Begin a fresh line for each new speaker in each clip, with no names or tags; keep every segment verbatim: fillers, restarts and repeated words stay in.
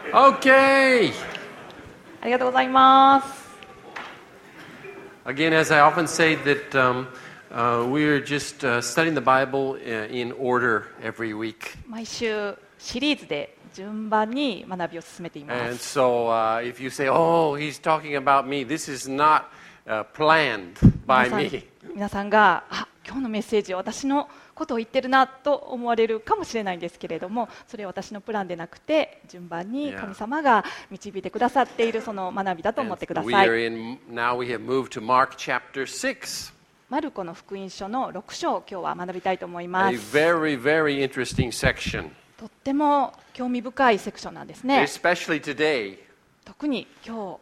Okay.
ありがとうございます。
Again, as I often say, that um, uh, we're just uh, studying the Bible uh, in order every week.
毎週シリーズで順番に学びを進めていま
And
す。
so uh, if you say, oh, he's talking about me, this is not uh, planned
皆
by
さん
me.
皆さんがあ今日のメッセージは私のことを言ってるなと思われるかもしれないんですけれども、それは私のプランでなくて順番に神様が導いてくださっているその学びだと思ってくだ
We
さ
are
い。
in, now we have moved to Mark chapter six.
マルコの福音書のろく章を今日は学びたいと思いま
A
す。
very, very interesting section.
とっても興味深いセクションなんですね。
Especially today.
特に今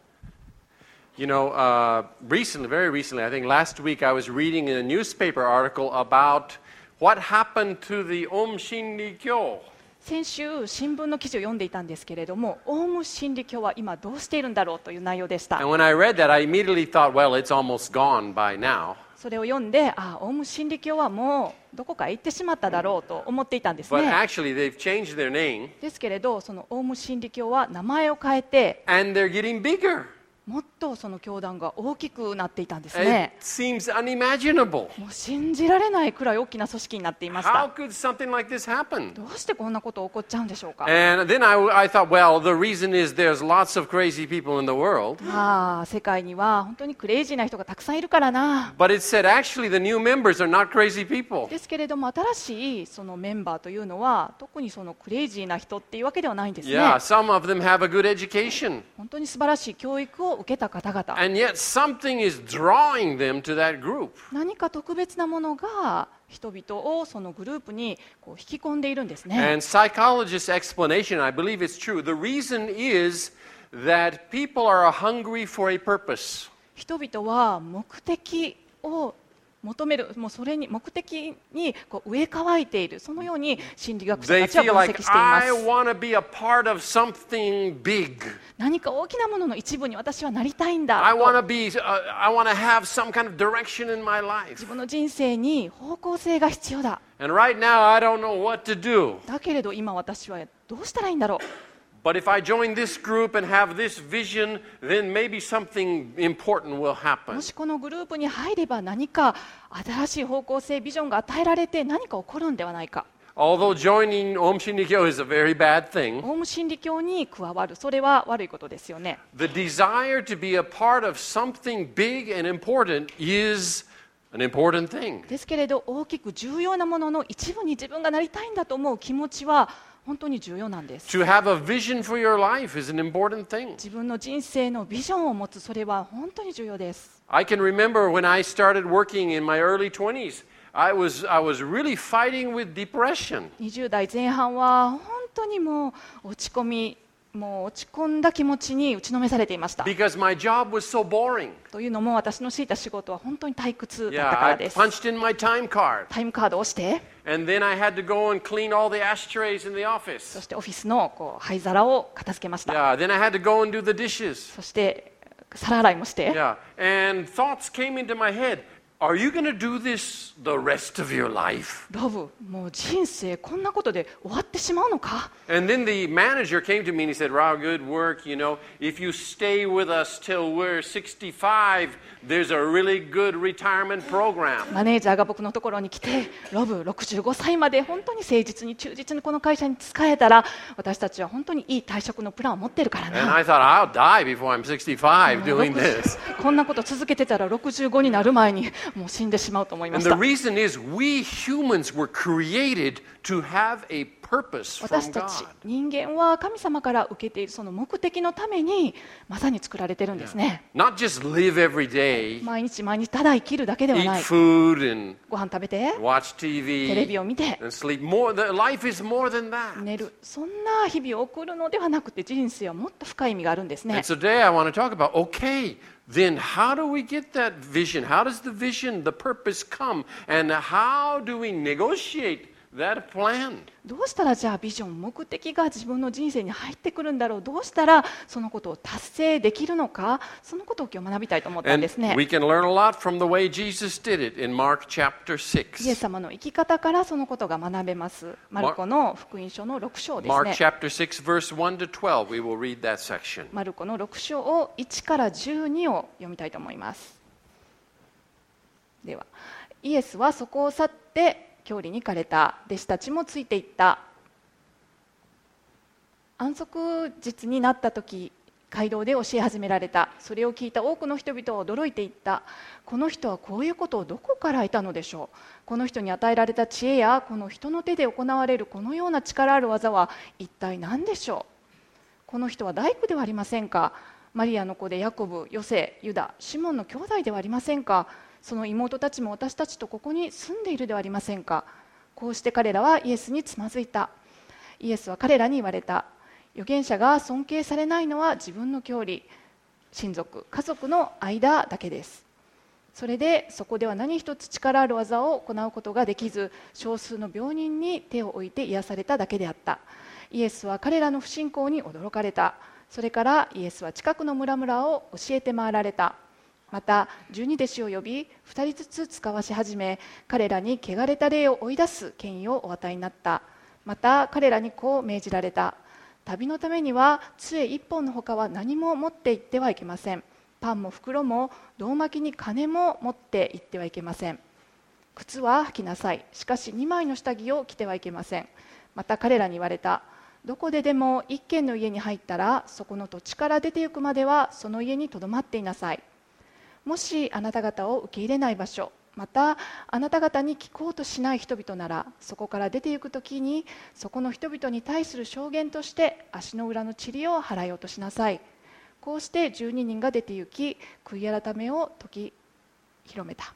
You know, uh, recently, very recently, I think last week I was reading a newspaper article about what happened to the Om Shinri Kyo.
日先週新聞の記事を読んでいたんですけれども、オウム真理教は今どうしているんだろうという内容でした。
And when I read that, I immediately thought, well, it's almost gone by now.
それを読んで、あ、オウム真理教はもうどこかへ行ってしまっただろうと思っていたんです
But
ね。
actually, they've changed their name,
ですけれど、そのオウム真理教は名前を変えて、
and they're getting bigger.
もっとその教団が大きくなっていたんです
It
ね。
seems unimaginable.
もう信じられないくらい大きな組織になっていまし
How
た。
could something like this happen?
どうしてこんなこと起こっちゃうんでしょうか。
And then I, I thought, well, the reason is there's lots of crazy people in the world.
ああ、世界には本当にクレイジーな人がたくさんいるからな。
But it said actually the new members are not crazy people.
ですけれども、新しいそのメンバーというのは特にそのクレイジーな人っていうわけではないんですね。
Yeah, some of them have a good education.
本当に素晴らしい教育を受けた方々。
And yet something is drawing them to that group.
何か特別なものが人々をそのグループにこう引き込んでいるんですね。
And psychologists' explanation, I believe it's true. The reason is that people are hungry for a purpose.
人々は目的を求める、もうそれに目的にこう植え替えている、そのように心理学者
They
たちは
feel
分
like
析していま
I
す。
want to be a part of something big.
何か大きなものの一部に私はなりたいんだ
I want
と
to be. Uh, I want to have some kind of direction in my
自
life.
分の人生に方向性が必要だ。
And right now, I don't know what to do.
だけれど今私はどうしたらいいんだろう。
But if I join this group and have this vision, then maybe something important will happen.
もしこのグループに入れば何か新しい方向性、ビジョンが与えられて何か起こるんではないか。
Although joining Om Shinrikyo is a very bad thing,
オウム真理教に加わる、それは悪いことですよね。
the desire to be a part of something big and important is an important thing.
ですけれど大きく重要なものの一部に自分がなりたいんだと思う気持ちは本当に重要なんです。
To have a vision for your life is an important thing.
自分の人生のビジョンを持つ、それは本当に重要です。
I can remember when I started working in my early twenties, I was, I was really fighting with depression.
にじゅう代前半は本当にもう落ち込み、もう落ち込んだ気持ちに打ちのめされていました。
Because my job was so boring.
というのも私のしていた仕事は本当に退屈だった
Yeah,
から
I
です。
punched in my time card.
タイムカードを押して、
And then I had to go and clean all the ashtrays in the
そ
office.
してオフィスのこう灰皿を片付けました。
Yeah, then I had to go and do the dishes.
そして皿洗いもして、
Yeah, and thoughts came into my head. Are you going to do this the rest of your life?
ロブ、もう人生こんなことで終わってしまうのか。
And then the manager came to me and he said, Rao, good work. You know, if you stay with us till we're sixty-five, there's a really good retirement program.
マネージャーが僕のところに来て、ロブ、ろくじゅうごさいまで本当に誠実に忠実にこの会社に仕えたら、私たちは本当にいい退職のプランを持ってるから
And
な。
I thought, I'll die before I'm sixty-five doing this.
こんなこと続けてたらろくじゅうごになる前にもう死んでしまうと思いま
And
し
the
た。
reason is we humans were created to have a purpose
私
from
たち
God.
人間は神様から受けているその目的のためにまさに作られてるんですね。
Not just live every day,
毎日毎日ただ生きるだけでは
eat
ない。
food and
ご飯食べて、
watch
テレビ
T V
を見て、
and sleep. More, the life is more than that.
寝る、そんな日々を送るのではなくて、人生はもっと深い意味があるんですね。
And so today I want to talk about, okay, then how do we get that vision? How does the vision, the purpose come? And how do we negotiate that plan?
どうしたらじゃあビジョン、目的が自分の人生に入ってくるんだろう、どうしたらそのことを達成できるのか、そのことを今日学びたいと思ったん
And
ですね。
we can learn a lot from the way Jesus did it in Mark chapter
イエ
six.
ス様の生き方からそのことが学べます。マルコの福音書のろく章です
Mark
ね。
chapter six, verse one to twelve. We will read that section.
マルコのろく章をいちからじゅうにを読みたいと思います。では、イエスはそこを去って郷里に行かれた。弟子たちもついていった。安息日になった時、街道で教え始められた。それを聞いた多くの人々は驚いていった。この人はこういうことをどこから得たのでしょう。この人に与えられた知恵やこの人の手で行われるこのような力ある技は一体何でしょう。この人は大工ではありませんか。マリアの子でヤコブ、ヨセ、ユダ、シモンの兄弟ではありませんか。その妹たちも私たちとここに住んでいるではありませんか。こうして彼らはイエスにつまずいた。イエスは彼らに言われた。預言者が尊敬されないのは自分の郷里、親族、家族の間だけです。それでそこでは何一つ力ある技を行うことができず、少数の病人に手を置いて癒されただけであった。イエスは彼らの不信仰に驚かれた。それからイエスは近くの村々を教えて回られた。また十二弟子を呼びふたりずつ使わし始め、彼らに汚れた霊を追い出す権威をお与えになった。また彼らにこう命じられた。旅のためには杖一本のほかは何も持って行ってはいけません。パンも袋も胴巻きに金も持って行ってはいけません。靴は履きなさい。しかしにまいの下着を着てはいけません。また彼らに言われた。どこででも一軒の家に入ったら、そこの土地から出て行くまではその家にとどまっていなさい。もしあなた方を受け入れない場所、またあなた方に聞こうとしない人々なら、そこから出て行くときにそこの人々に対する証言として足の裏の塵を払い落としなさい。こうしてじゅうににんが出て行き、悔い改めを説き広めた。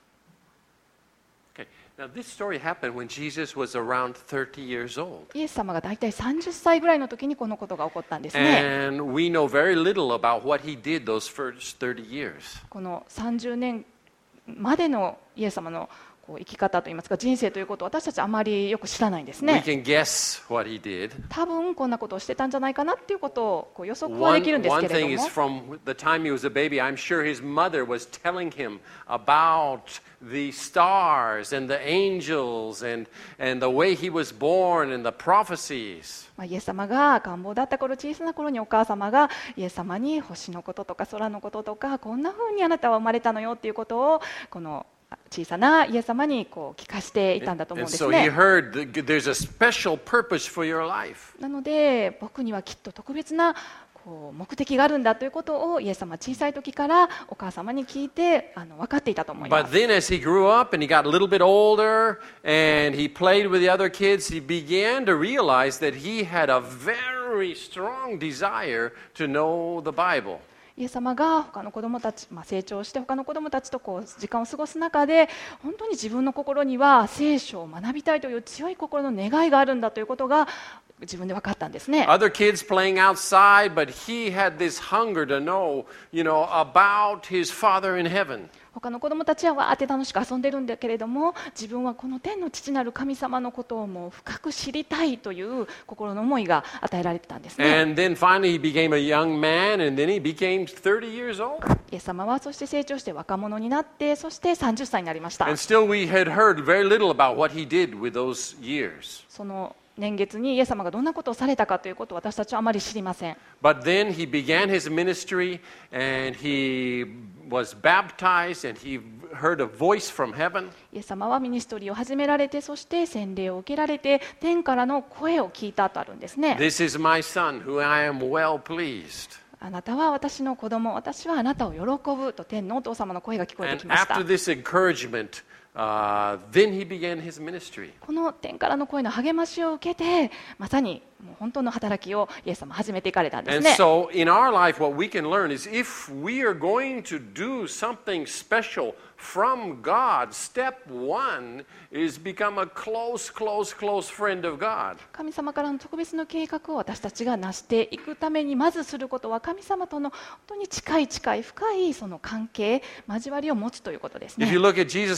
Okay. Now, this story happened when Jesus was around thirty years old.
イエス様がだいたいさんじゅっさいぐらいの時にこのことが起こったんですね。
And we know very little about what he did those first thirty years.
このさんじゅうねんまでのイエス様のこう生き方といいますか人生ということを私たちあまりよく知らないんです
We
ね。
can guess what he did.
多分こんなことをしてたんじゃないかなっていうことをこう予測はで
One,
きるんです
one
けれ
thing
ど
is
も、
from the time he was a baby, I'm sure his mother was telling him about the stars and the angels and, and the way he was born and the prophecies.
まあ、イエス様が赤ん坊だった頃、小さな頃にお母様がイエス様に星のこととか空のこととか、こんな風にあなたは生まれたのよっていうことをこの小さなイエス様にこう聞かせていたんだと思うん
And
です
so he
ね。
heard that there's a special purpose for your life.
なので僕にはきっと特別なこう目的があるんだということをイエス様は小さい時からお母様に聞いてあの分かっていたと思いま
But
す。
then as he grew up and he got a little bit older and he played with the other kids, he began to realize that he had a very strong desire to know the Bible.
イエス様が他の子どもたち、まあ、成長して他の子どもたちとこう時間を過ごす中で本当に自分の心には聖書を学びたいという強い心の願いがあるんだということが自分で分かったんですね。
Other kids playing outside, but he had this hunger to know, you know, about his Father in heaven.
他の子どもたちはわーって楽しく遊んでるんだけれども、自分はこの天の父なる神様のことをもう深く知りたいという心の思いが与えられてたんですね。
And then finally he became a young man, and then he became thirty years old.
イエス様はそして成長して若者になって、そしてさんじゅっさいになりました。
And still we had heard very little about what he did with those years.
その年月にイエス様がどんなことをされたかということを私たちはあまり知りません。
But then he began his ministry, and he was baptized, and he heard a voice from heaven.
イエス様はミニストリーを始められて、そして洗礼を受けられて天からの声を聞いたとあるんですね。
This is my son, who I am well pleased.
あなたは私の子供、私はあなたを喜ぶと天のお父様の声が聞こえて
And
きました。
after this encouragement, uh, then he began his ministry.
この天からの声の励ましを受けて、まさにもう本当の働きをイエス様始めていかれたんです
And
ね。
so in our life, what we can learn is if we are going to do something special from God, step one is become a close, close, close friend of God.
神様からの特別の計画を私たちが成していくためにまずすることは、神様との本当に近い近い深いその関係、交わりを持つということです
If
ね。
you look at Jesus' life, he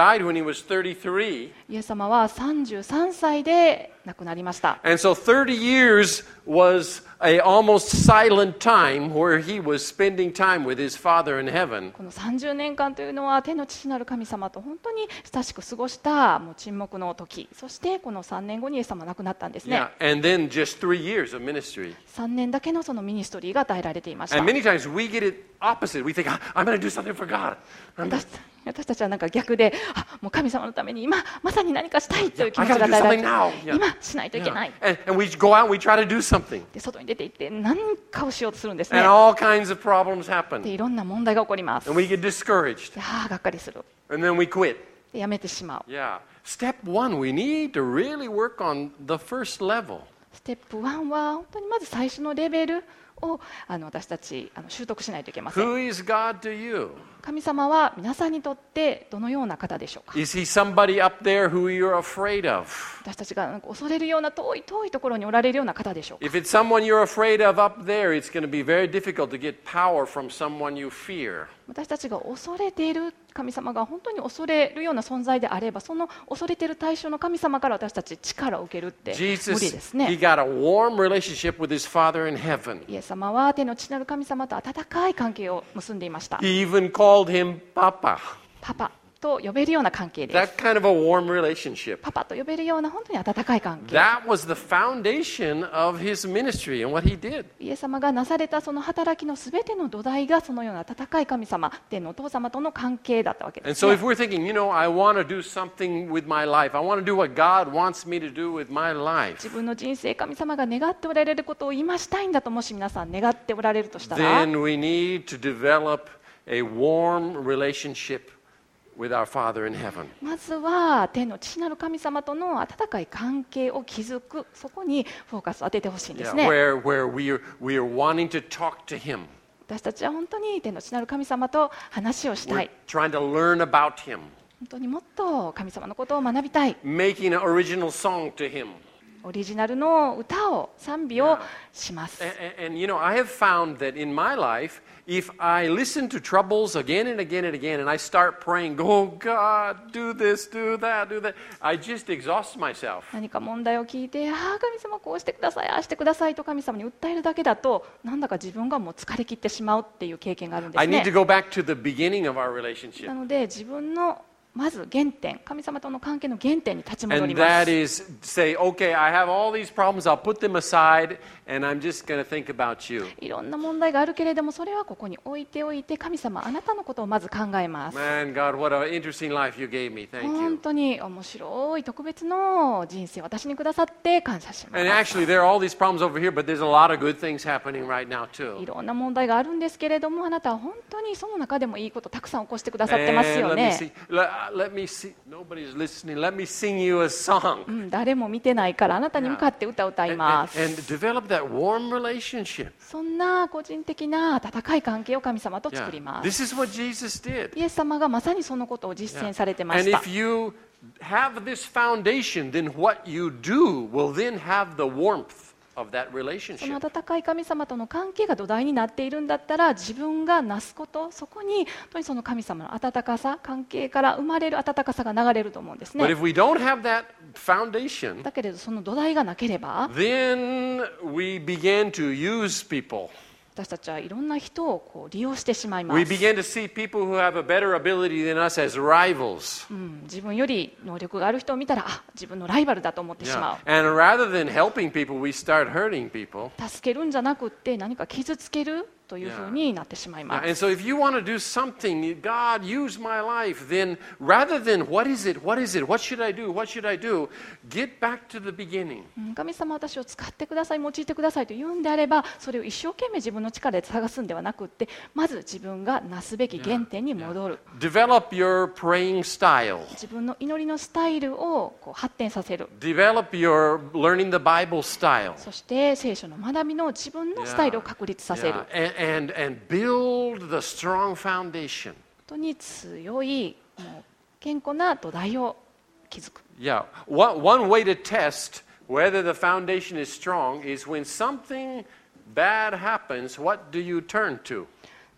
died when he was thirty-three.
イエス様はさんじゅうさんさいで亡くなりました。
And so thirty years was a almost silent time where he was spending time with his Father in heaven.
このさんじゅうねんかんというのは天の父なる神様と本当に親しく過ごしたもう沈黙の時、そしてこのさんねんごにイエス様は亡くなったんですね。
Yeah, and then just three years of ministry.
さんねんだけのそのミニストリーが与えられていました。
And many times we get it opposite. We think, I'm going to do something for God.
私, 私たちはなんか逆で、あ、もう神様のために今まさに何かしたいという気持ちが与えられて、今しないといけない。
Yeah. And, and we go out and we try to do something.
で外に出て行って何かをしようとするんですね。
And all kinds of problems
で
happen.
いろんな問題が起こります。
And we get discouraged.
でああがっかりする。
And then we quit.
でやめてしまう。
Yeah. Step one, we need to really work on the first level.
ステップワンは本当にまず最初のレベルをあの私たちあの習得しないといけません。
Who is God to you?
神様は皆さんにとってどのような方でしょうか。
Is he somebody up there who you're afraid of?
私たちがなんか恐れるような遠い遠いところにおられるような方でしょうか。
If it's someone you're afraid of up there, it's going to be very difficult to get power from someone you fear.
私たちが恐れている神様が本当に恐れるような存在であれば、その恐れている対象の神様から私たち力を受けるって無理
Jesus,
ですね。
he got a warm relationship with his Father in heaven.
イエス様は天の父なる神様と温かい関係を結んでいました。
He even called him Papa.
パパと呼べるような関係です。
That kind of a warm relationship.
パパと呼べるような本当に温かい関係。
That was the foundation of his ministry and what he did.
イエス様がなされたその働きのすべての土台がそのような温かい神様、天のお父様との関係だったわけで
And
す、
so
ね。
if we're thinking, you know, I want to do something with my life. I want to do what God wants me to do with my life.
自分の人生、神様が願っておられることを今したいんだともし皆さん願っておられるとしたら、
Then we need to develop a warm relationship with our Father in heaven.
まずは天の父なる神様との温かい関係を築く、そこにフォーカスを当ててほしいんです
Yeah,
ね。
where where we are, we are wanting to talk to Him.
私たちは本当に天の父なる神様と話をしたい。
We're trying to learn about Him.
本当にもっと神様のことを学びたい。
Making an original song to Him.
オリジナルの歌を、賛美をします。
And, and, and you know, I have found that in my life, if I listen to troubles again and again and again, and I start praying, oh God, do this, do that, do that, I just exhaust myself.
何か問題を聞いて、ああ神様こうしてください、ああしてくださいと神様に訴えるだけだと、なんだか自分がもう疲れ切ってしまうっていう経験があるんで
I
す
need to
ね。
go back to the beginning of our relationship.
なので自分のまず原点、神様との関係の原点に立ち戻
And
りま
that
す。
is say, okay, I have all these problems, I'll put them aside, and I'm just going to think about you.
いろんな問題があるけれども、それはここに置いておいて、神様あなたのことをまず考えます。
Man, God, what an interesting life you gave me. Thank
本
you.
当に面白い特別の人生を私にくださって感謝しま
And
す。
actually, there are all these problems over here, but there's a lot of good things happening right now,
い
too.
ろんな問題があるんですけれども、あなたは本当にその中でもいいことたくさん起こしてくださってます
And
よ
let me
ね。
see. Let, let me see. Nobody's listening. Let me sing you a song.
うん、誰も見てないからあなたに向かって歌を歌い
And,
ま
and,
す。
and develop that warm relationship.
そんな個人的な温かい関係を神様と
Yeah.
作ります。
This is what Jesus did.
イエス様がまさにそのことを実践されてま
And
した。
if you have this foundation, then what you do will then have the warmth of that
その
relationship.
温かい神様との関係が土台になっているんだったら、自分がなすこと、そこに本当にその神様の温かさ、関係から生まれる温かさが流れると思うんです
But
ね。
if we don't have that foundation,
だけれどその土台がなければ、
then we begin to use people.
私たちはいろんな人をこう利用してしまいま
We
す。
begin to see people who have a better ability than us as rivals.
うん、自分より能力がある人を見たら、あ、自分のライバルだと思ってし
Yeah.
ま
And rather than helping people, we start hurting people.
う。助けるんじゃなくって何か傷つけるというふうになってしまい
Yeah,
ま
And
す。
so if you want to do something, God, use my life, then rather than what is it, what is it, what should I do, what should I do, get back to the beginning.
うん、神様私を使ってください、用いてくださいと言うんであれば、それを一生懸命自分の力で探すんではなくって、まず自分がなすべき原点に戻る。
Develop your praying style.
自分の祈りのスタイルをこう発展させる。
Develop your learning the Bible style.
そして聖書の学びの自分のスタイルを確立させる。
Yeah. And, and, and build the strong foundation.
本当に強い、もう健康な土台を築く。
Yeah. One, one way to test whether the foundation is strong is when something bad happens, what do you turn to?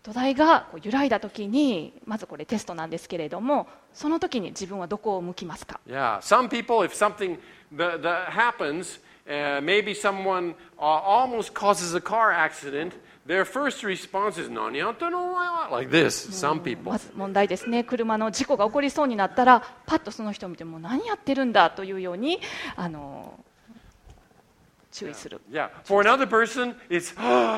土台がこう揺らいだ時に、まずこれテストなんですけれども、その時に自分はどこを向きますか。
Yeah, some people, if something that, that happens, uh, maybe someone uh, almost causes a car accident, their first response is, "Nani yatte no omae wa?" Like this. Some people.
まず問題ですね。車の事故が起こりそうになったら、パッとその人を見ても何やってるんだというようにあの注意する。
Yeah. For another person, it's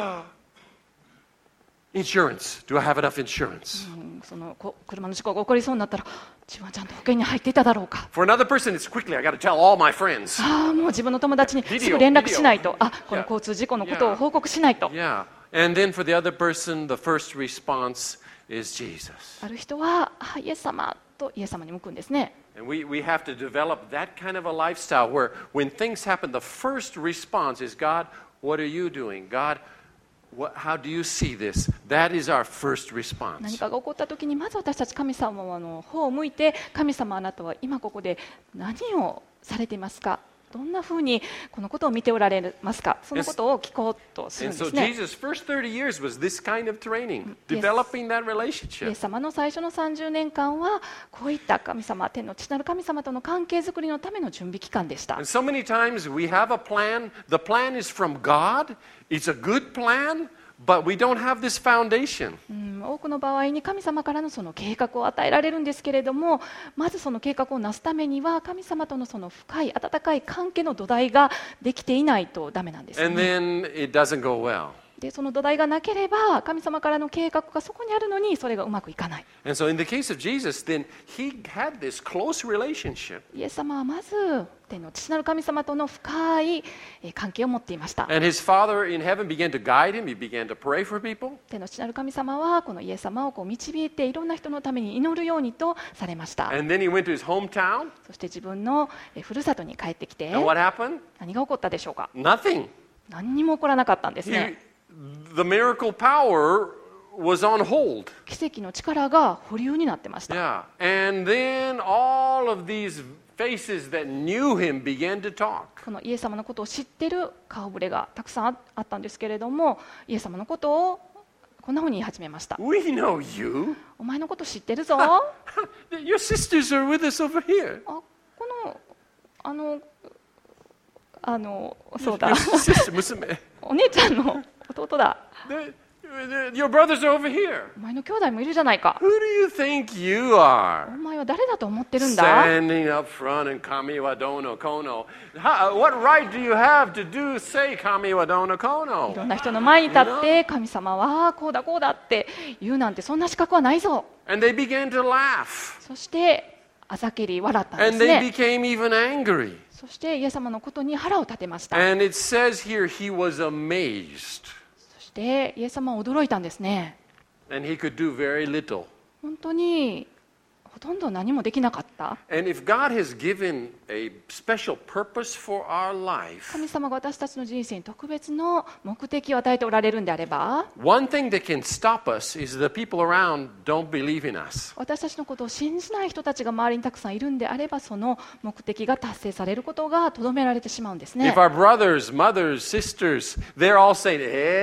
insurance. Do I have enough insurance?
うんそのこ車の事故が起こりそうになったら、自分はちゃんと保険に入っていただろうか。
For another person, it's quickly. I got to tell all my friends.
ああ、もう自分の友達に
ビデオ
すぐ連絡しないと。
ビデオ
あ、この交通事故のことを報告しないと。
Yeah. And then for the other person, the first response is Jesus.
ある人は、あ、イエス様とイエス様に向くんですね。
And we, we have to develop that kind of a lifestyle where when things happen, the first response is, God, what are you doing? God, what, how do you see this? That is our first
何
response.
かが起こった時に、まず私たち神様の方を向いて、神様あなたは今ここで何をされていますか、どんなふうにこのことを見ておられますか、そのことを聞こうとするん
And
で
so
すね。
Jesus' first thirty years was this kind of training,
Yes.
developing that
イエ
relationship.
ス様の最初のさんじゅうねんかんは、こういった神様、天の父なる神様との関係づくりのための準備期間でした。
And so many times we have a plan. The plan is from God. It's a good plan, but we don't have this foundation.
うん多くの場合に神様からのその計画を与えられるんですけれども、まずその計画をなすためには、神様とのその深い温かい関係の土台ができていないとダメなんですよ
And
ね。
then it doesn't go well.
でその土台がなければ、神様からの計画がそこにあるのに、それがうまくいかない。
And so in the case of Jesus, then he had this close relationship.
イエス様はまず天の父なる神様との深いえー関係を持っていました。
And his Father in heaven began to guide him. He began to pray for people.
天の父なる神様はこのイエス様をこう導いて、いろんな人のために祈るようにとされました。
And then he went to his hometown.
そして自分のえーふるさとに帰ってきて、
And what happened?
何が起こったでしょうか。
Nothing.
何にも起こらなかったんです
He,
ね。
the miracle power was on hold.
奇跡の力が保留になってました。
Yeah. And then all of these faces that knew him began to talk.
このイエス様のことを知ってる顔ぶれがたくさんああったんですけれども、イエス様のことをこんなふうに言い始めました。
We know you.
お前のこと知ってるぞ。あ
Your sisters are with us over here.
このあのあのそうだ
Your sister, 娘.
お姉ちゃんの弟だ。
The- the- Your brothers are over here.
お前の兄弟もいるじゃないか。
Who do you think you are?
お前は誰だと思ってるんだ。
Standing up front and kami wa dono kono. How, what right do you have to do say kami wa dono
い
kono?
ろんな人の前に立って神様はこうだこうだって言うなんて、そんな資格はないぞ。
And they began to laugh.
そしてあざけり笑ったんで
And
す
they
ね。
became even angry.
そしてイエス様のことに腹を立てました。
And it says here he was amazed.
そしてイエス様は驚いたんですね。
And he could do very little.
本当にほとんど何もできなかった。
And if God has given a special purpose for our life,
神様が私たちの人生に特別の目的を与えておられるんであれば、
one thing that can stop us is the people around don't believe in us.
私たちのことを信じない人たちが周りにたくさんいるんであれば、その目的が達成されることがとどめられてしまうんですね。
If our brothers, mothers, sisters, they're all saying,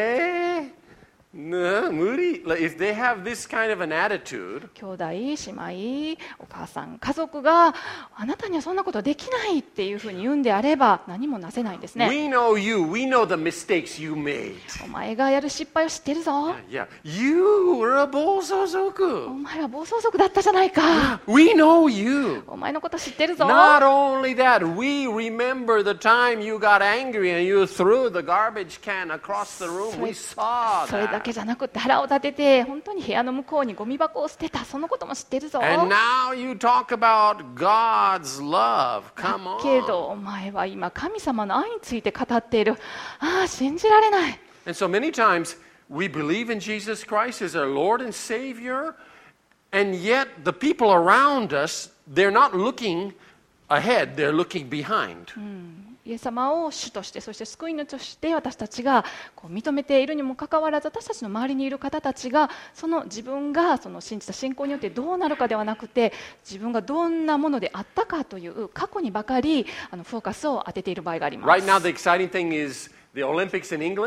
eh? No, Moody. Like, if they have this kind of an attitude,
兄弟、姉妹、お母さん、家族があなたにはそんなことできないっていうふうに言うんであれば、何もなせないんですね。
we know you. We know the mistakes you made.
お前がやる失敗を知ってるぞ。
Yeah, you were a 暴走
お
族.
前は暴走族だったじゃないか。
We know you.
お前のこと知ってるぞ。
Not only that, we remember the time you got angry and you threw the garbage can across the room. We saw
それだけ
that.
じゃなくて腹を立てて、本当に部屋の向こうにゴミ箱を捨てた、そのことも知ってるぞ。
And now you talk about God's love. Come
だけ
on.
どお前は今神様の愛について語っている。ああ、信じられない。
And so many times we believe in Jesus Christ as our Lord and Savior, and yet the people around us, they're not looking ahead, they're looking behind.
イエス様を主として、そして救い主として私たちがこう認めているにもかかわらず、私たちの周りにいる方たちがその自分がその信じた信仰によってどうなるかではなくて、自分がどんなものであったかという過去にばかりあのフォーカスを当てている場合があります。
Right now, the exciting thing is the Olympics in England.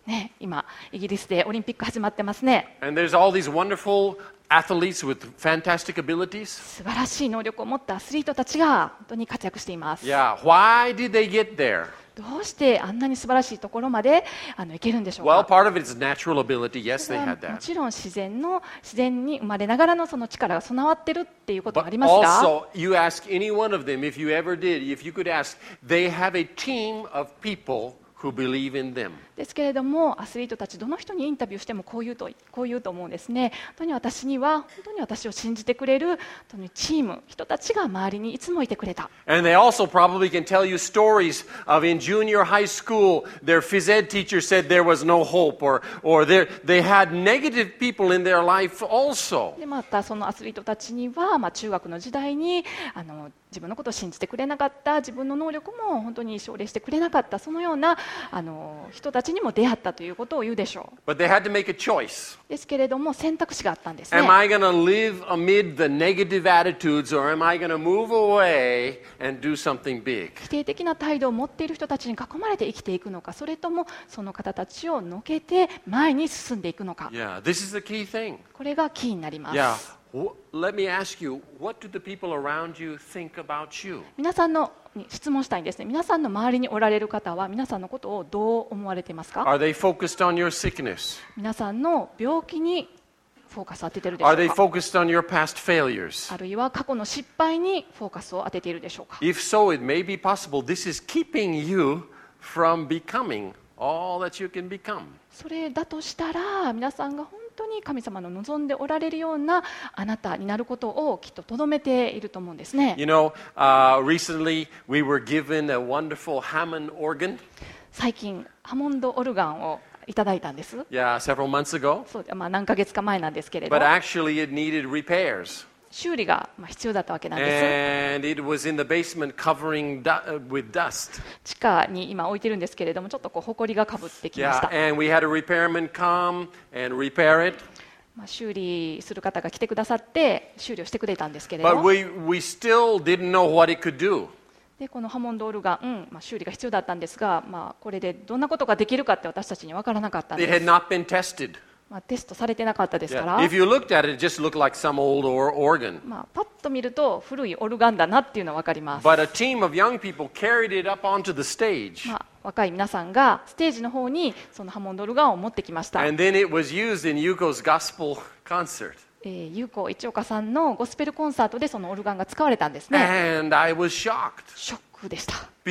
ね、今イギリスでオリンピック始まってますね。
And there's all these wonderful athletes with fantastic abilities.
素晴らしい能力を持ったアスリートたちが本当に活躍しています。
Yeah, why did they get there?
どうしてあんなに素晴らしいところまであの行けるんでしょう
Well,
か。
part of it is natural ability. Yes,
それ
they
は
had
も
that.
ちろん自然の自然に生まれながらのその力が備わってるっていうこともあ
But
りますが、
also, you ask any one of them, if you ever did, if you could ask, they have a team of people who believe in them.
ですけれどもアスリートたちどの人にインタビューしてもこう言うとこう言うと思うんですね。本当に私には本当に私を信じてくれる本当にチーム人たちが周りにいつもいてくれた。
And they also probably can tell you stories of in junior high school, their phys ed teacher said there was no hope, or, or they had negative people in their life also.
でまたそのアスリートたちには、まあ、中学の時代にあの自分のことを信じてくれなかった自分の能力も本当に奨励してくれなかったそのようなあの人たちにも出会ったということを言うでしょう。
But they had to make a choice.
ですけれども選択肢があったんですね。
Am I going to live amid the negative attitudes, or am I going to move away and do something big?
否定的な態度を持っている人たちに囲まれて生きていくのか、それともその方たちをのけて前に進んでいくのか、
Yeah, this is the key thing.
これがキーになります。
Yeah. W- Let me ask you, what do the people around you think about you?
皆さんのに質問したいんですね。皆さんの周りにおられる方は皆さんのことをどう思われていますか。
Are they focused on your sickness?
皆さんの病気にフォーカスを当てているでしょ
Are they
うか。
focused on your past failures?
あるいは過去の失敗にフォーカスを当てているでしょうか。
If so, it may be possible this is keeping you from becoming all that you can become.
それだとしたら皆さんが本当に神様の望んでおられるようなあなたになることをきっととどめていると思うんですね。
You know, uh, recently we were given a wonderful Hammond organ.
最近ハモンドオルガンをいただいたんです。
Yeah, several months ago.
そう、まあ、何ヶ月か前なんですけれど
But actually, it needed repairs.
修理がまあ必要だったわけなんです。
And it was in the basement covering du- uh, with dust.
地下に今置いてるんですけれどもちょっとこう埃がかぶってきまし
Yeah,
た。
and we had a repairman come and repair it.
まあ、修理する方が来てくださって修理をしてくれたんですけれ
But
ど
we, we still didn't know what it could do.
でこのハモンドオルガン、まあ、修理が必要だったんですが、まあ、これでどんなことができるかって私たちに分からなかったん
It
で
had
す。
not been tested.
まあ、テストされてなかったですか
Yeah.
ら、
If you looked at it, it just looked like some old or- organ.
まあ、パッと見ると古いオルガンだなっていうのは分かります。
But a team of young people carried it up onto the stage.
まあ、若い皆さんがステージの方にそのハモンドオルガンを持ってきました。
And then it was used in Yuko's gospel concert.
えー、ゆうこ一岡さんのゴスペルコンサートでそのオルガンが使われたんですね。
And I was shocked
ショックでした。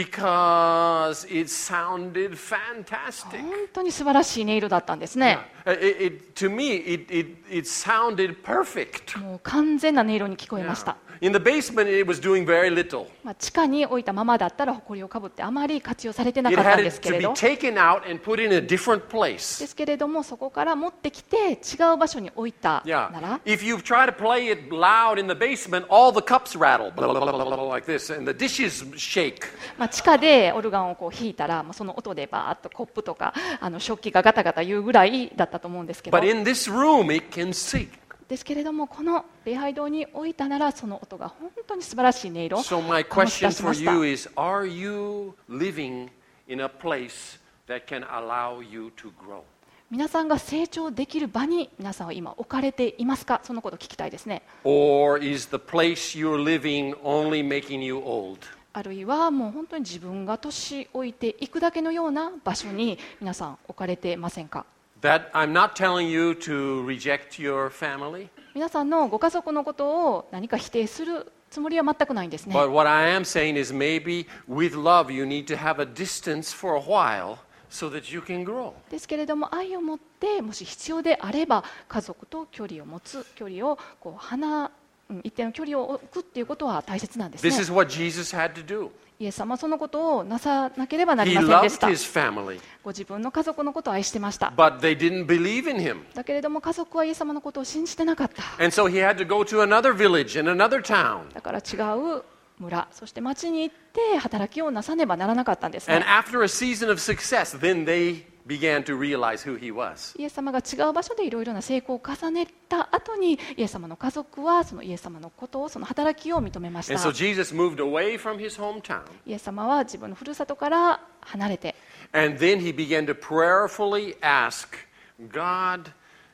because it sounded fantastic.
本当に素晴らしい音色だったんですね。
It, it, to me, it, it, it sounded perfect.
もう完全な音色に聞こえました。
In the basement, it was doing very little.
まあ、地下に置いたままだったら埃をかぶってあまり活用されてな
It
かったん
had
です
it
け
to
れ
be
ど、
taken out and put in a different place.
ですけれどもそこから持ってきて違う場所に置いた
Yeah.
なら、
If you try to play it loud in the basement, all the cups rattle blah, blah, blah, blah, blah, like this, and the dishes shake.
まあ、地下でオルガンをこう弾いたら、まあ、その音でバーッとコップとかあの食器がガタガタ言うぐらいだったと思うんですけど、
But in this room, it can sing.
ですけれどもこの礼拝堂に置いたならその音が本当に素晴らしい音色を
So my
醸し
question
出し
for
ました。
you is, are you living in a place that can allow you to grow?
皆さんが成長できる場に皆さんは今置かれていますか。そのことを聞きたいですね。
Or is the place you're living only making you old?
あるいはもう本当に自分が年老いていくだけのような場所に皆さん置かれてませんか。
That I'm not telling you to reject your family,
皆さんのご家族のことを何か否定するつもりは全くないんですね。
but what I am saying is maybe with love you need to have a distance for a while so that you can grow.
ですけれども愛を持ってもし必要であれば家族と距離を持つ距離をこう離うん一定の距離を置くっていうことは大切なんですね。
This is what Jesus had to do.
イエス様はそのことをなさなければなり
He
ませんでし
loved
た。
his family,
ご自分の家族のことを愛してました。
but they didn't believe in him.
だけれども家族はイエス様のことを信じてなかった。
And so he had to go to another village and another town.
だから違う村そして町に行って働きをなさねばならなかったんですね。
And after a season of success, then they began to realize who he was.
イエス様が違う場所でいろいろな成功を重ねた後にイエス様の家族はそのイエス様のことをその働きを認めまし
And
た。
so Jesus moved away from his hometown
イエス様は自分のふるさとから離れて
And then he began to prayerfully ask, God,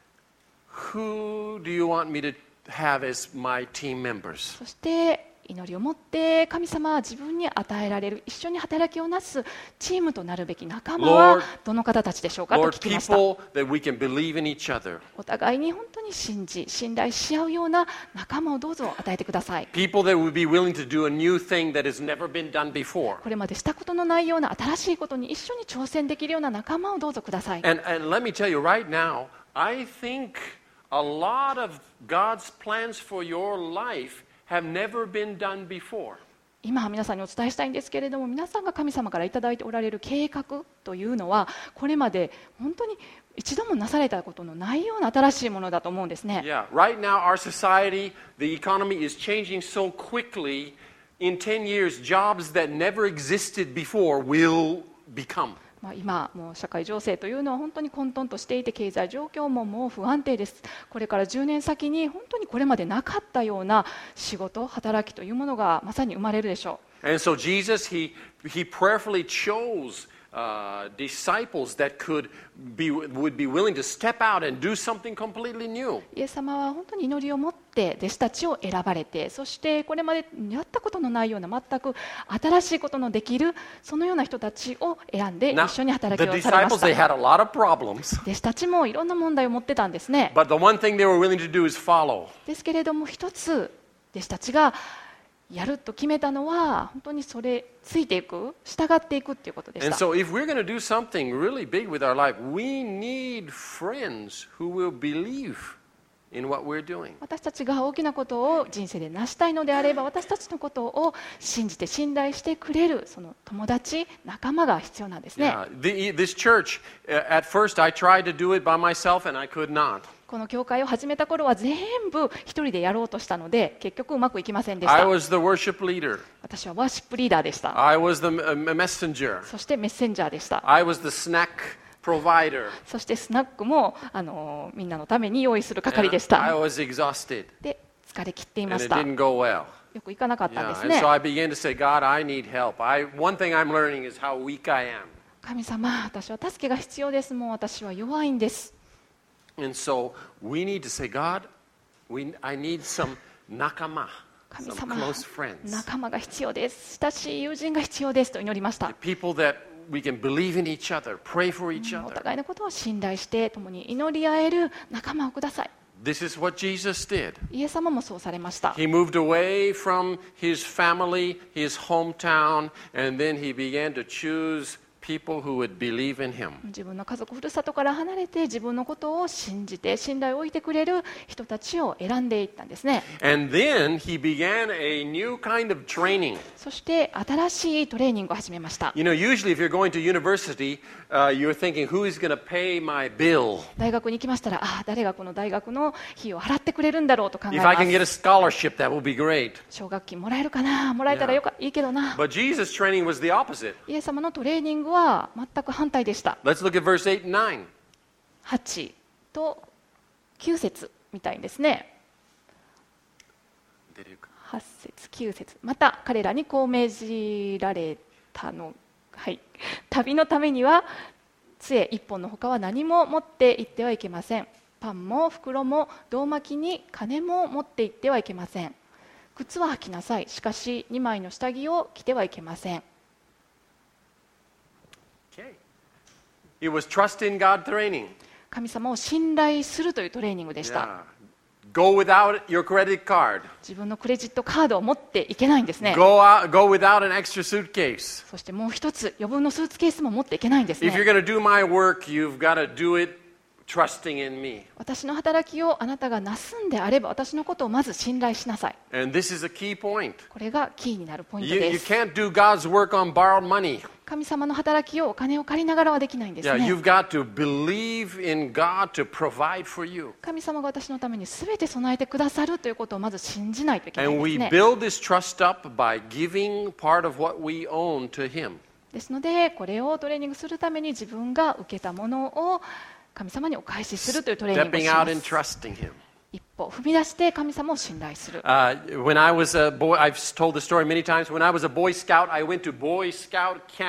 who do you want me to have as my team members?
そして祈りを持って神様は自分に与えられる一緒に働きをなすチームとなるべき仲間はどの方たちでしょうかと
Lord,
聞きました。
people that we can believe in each other.
お互いに本当に信じ信頼し合うような仲間をどうぞ与えてください。
People that would be willing to do a new thing that has never been done before.
これまでしたことのないような新しいことに一緒に挑戦できるような仲間をどうぞください。
And, and let me tell you right now, I think a lot of God's plans for your life have never been done before.
今皆さんにお伝えしたいんですけれども、皆さんが神様からいただいておられる計画というのはこれまで本当に一度もなされたことのないような新しいものだと思うんですね。
Yeah, right now our society, the economy is changing so quickly. In ten years, jobs that never existed before will become.
まあ今もう社会情勢というのは本当に混沌としていて経済状況ももう不安定です。これからじゅうねん先に本当にこれまでなかったような仕事働きというものがまさに生まれるでしょう。
And so Jesus, he, he prayerfully chose uh, disciples that could be, would be willing to step out and do something completely new.
イエス様は本当に祈りを持って弟子たちを選ばれて、そしてこれまでやったことのないような全く新しいことのできるそのような人たちを選んで
Now,
一緒に働
the
きをされま
disciples,
した。
they had a lot of problems.
弟子たちもいろんな問題を持ってたんですね。
But the one thing they were willing to do is follow.
ですけれども一つ弟子たちがやると決めたのは本当にそれついていく従っていくということでし
And
た。
so if we're going to do something really big with our life, we need friends who will believe in what we're doing.
私たちが大きなことを人生で成したいのであれば、私たちのことを信じて信頼してくれるその友達仲間が必要なんですね。
Yeah, the, this church, uh, at first I tried to do it by myself and I could not.
この教会を始めた頃は全部一人でやろうとしたので結局うまくいきませんでし
I
た。
was the worship leader.
私はワーシップリーダーでした。
I was the uh, messenger.
そしてメッセンジャーでした。
I was the snack provider.
そしてスナックもあのみんなのために用意する係
And
でした。
I was exhausted
で疲れ切っていま
and
し
it
た。
didn't go well.
よくいかなかったん
Yeah,
です
and
ね。
so I began to say, God, I need help. I, one thing I'm learning is how weak I am.
神様、私は助けが必要です。もう私は弱いんです。
And so we need to say, God, we, I need some nakama,
神
some
様、
close friends.
仲間が必要です。親しい友人が必要ですと祈りました。
People that we can believe in each other, pray for each
お
other.
互いのことを信頼して共に祈り合える仲間をください。
This is what Jesus did.
イエス様もそうされました。
He moved away from his family, his hometown, and then he began to choose people who would believe in him.
自分の家族、ふるさとから離れて自分のことを信じて信頼を置いてくれる人たちを選んでいったんですね。
And then he began a new kind of training.
そして新しいトレーニングを始めました。
You know, usually if you're going to university, uh, you're thinking, who is going to pay my bill?
大学に行きましたら、ああ、誰がこの大学の費用を払ってくれるんだろうと考え
If
ま
I can get
す。
a scholarship, that will be great.
奨学金もらえるかな、もらえたらよかいいけどな。
But Jesus' training was the opposite.
イエス様のトレーニングは全く反対でした。
Let's look at verse eight and nine.
はちときゅう節みたいですね。はち節きゅう節、また彼らにこう命じられたの、はい、旅のためには杖一本のほかは何も持って行ってはいけません。パンも袋も胴巻きに金も持って行ってはいけません。靴は履きなさい。しかしにまいの下着を着てはいけません。
Okay. It was trust in God training.
神様を信頼するというトレーニングでした。
Yeah. Go without your credit card.
自分のクレジットカードを持っていけないんですね。
Go out, go without an extra suitcase.
そしてもう一つ余分のスーツケースも持っていけないんです
If you're
ね。
going to do my work, you've got to do it trusting in me.
私の働きをあなたがなすんであれば私のことをまず信頼しなさい。
And this is a key point.
これがキーになるポイント
You,
で
you
す。
can't do God's work on borrowed money.
神様の働きをお金を借りながらはできないんです
Yeah,
ね。
you've got to believe in God to provide for you.
神様が私のために全て備えてくださるということをまず信じないといけない
And
ん
we
ですね。
build this trust up by giving part of what we own to Him.
ですのでこれをトレーニングするために自分が受けたものを神様にお返しするというトレーニングを
Stepping
しま
out and
す。
trusting Him.
一歩踏み出して神様を信頼する。
Uh, when I was a boy, I've told the story many times. When I was a Boy Scout, I went to Boy Scout camp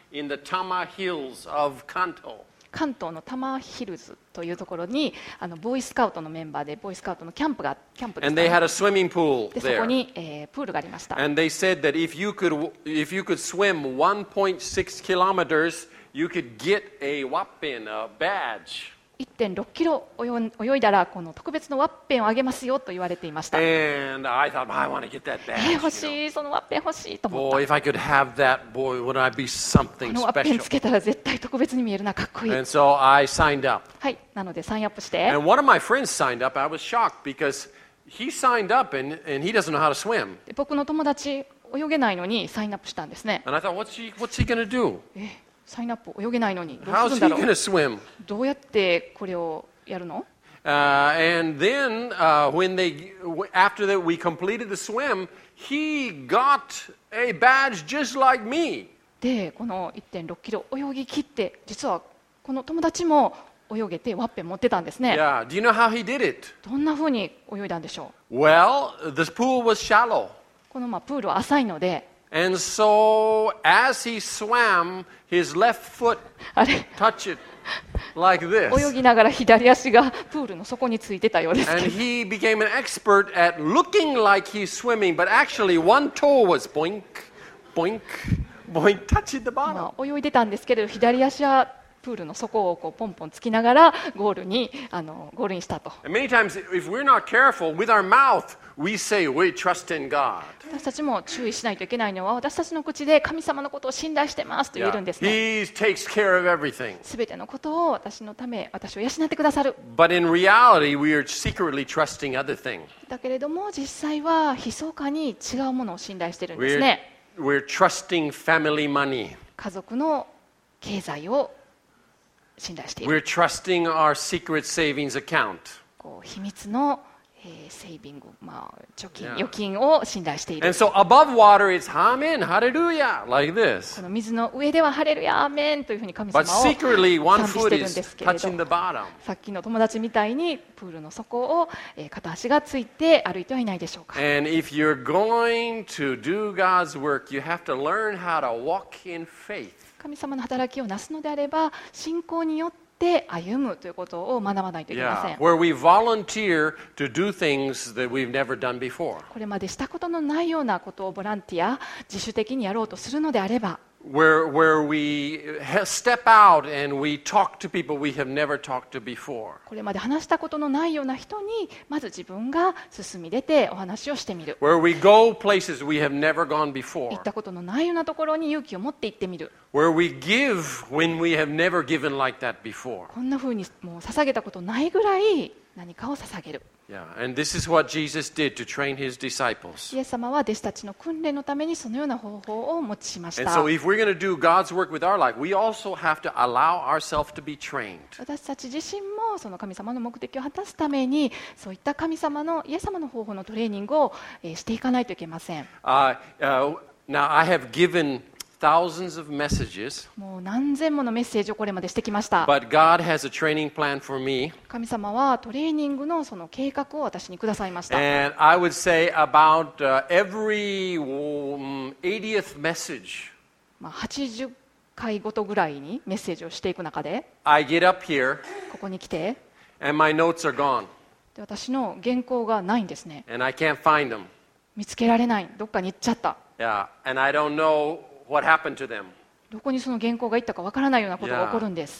in the Tama Hills of Kanto.
関東のタマーヒルズというところにあのボーイスカウトのメンバーでボーイスカウトのキャンプがキャンプです
And
か
they
ね
had a swimming pool
でそこ
there.
に、えープールがありました。
And they said that if you could, if you could swim one point six kilometers, you could get a wappin, a badge.
いってんろっキロ泳泳いだらこの特別のワッペンをあげますよと言われていました。え
And I thought, I want to get that
ー
badge.
欲
you
し
know.
い、そのワッペン欲しいと思っ
Boy, if I could have that, boy, would I be
た。
something
このワッペン
special.
つけたら絶対特別に見えるな、かっこいい。
And so I signed up.
はい、なのでサインアップして、
And one of my friends signed up. I was shocked because he signed up and, and he doesn't know how to swim.
で僕の友達泳げないのにサインアップしたんですね。
And I thought, what's he, what's he going to do?
えサインアップ泳げないのにどう
How's
す
he
るんだろ
going
う
to swim?
どうやってこれをやるの
Uh, and then uh, when they, after that we completed the swim, he got a badge just like me.
でこの いってんろっキロ泳ぎ切って実はこの友達も泳げてワッペン持ってたんですね。
Yeah. Do you know how he did it?
どんな風に泳いだんでしょ
Well, the pool was shallow.
う。このまあプールは浅いので
And so as he swam, his left foot
あれ
touched it like
泳
this.
ぎながら左足がプールの底についてたようです
And
けど
he became an expert at looking like he's swimming, but actually one toe was boink, boink, boink, touching the bottom.
まあ泳いでたんですけど左足はプールの底をこうポンポンつきながらゴールにあのゴールインしたと。
And many times, if we're not careful, with our mouth, we say we trust in God.
私たちも注意しないといけないのは私たちの口で神様のことを信頼してますと言えるんですね。
He takes care of everything.
すべてのことを私のため私を養ってくださる。
But in reality, we are secretly trusting other things.
だけれども実際は密かに違うものを信頼してるんです
We're,
ね。
we're trusting family money.
家族の経済を信頼している。
We're trusting our secret savings account.
こう秘密の、えーセービング、まあ、貯金、
Yeah.
預金を信頼している。
And so above water, it's Amen, hallelujah, like
こ
this.
の水の上ではハレルヤアーメンというふうに神様
But
を
secretly, one
賛美し
foot
てるん
is
ですけれど、
touching the bottom.
さっきの友達みたいにプールの底を、えー片足がついて歩いてはいないでしょうか。
And if you're going to do God's work, you have to learn how to walk in faith.
神様の働きをなすのであれば信仰によって歩むということを学ばないといけません。
Yeah, where we volunteer to do things that we've never done before.
これまでしたことのないようなことをボランティア自主的にやろうとするのであれば
Where, where we ha- step out and we talk to people we have never talked to before.
これまで話したことのないような人にまず自分が進み出てお話をしてみる。
Where we go places we have never gone
行
before.
ったことのないようなところに勇気を持って行ってみる。
Where we give when we have never given like that before.
こんな風にもう捧げたことないぐらい何かを捧げる。
Yeah, and this is what Jesus did to train his disciples.
イエス様は弟子たちの訓練のためにそのような方法をお持ちしまし
And
た。
so if we're going to do God's work with our life, we also have to allow ourselves to be trained.
私たち自身もその神様の目的を果たすためにそういった神様のイエス様の方法のトレーニングをえーしていかないといけません。
Uh, uh, now, I have given thousands of messages,
もう何千ものメッセージをこれまでしてきました。
but God has a training plan for me.
神様はトレーニングのその計画を私にくださいました。
And I would say about uh, every um, eightieth message,
まあ、はちじゅっかいごとぐらいにメッセージをしていく中で
I get up here
ここに来て
and my notes are gone
で私の原稿がないんですね。
and I can't find them.
見つけられない。どっかに行っちゃった。
Yeah, and I don't know what happened to them.
どこにその原稿が行ったかわからないようなことが起こるんです。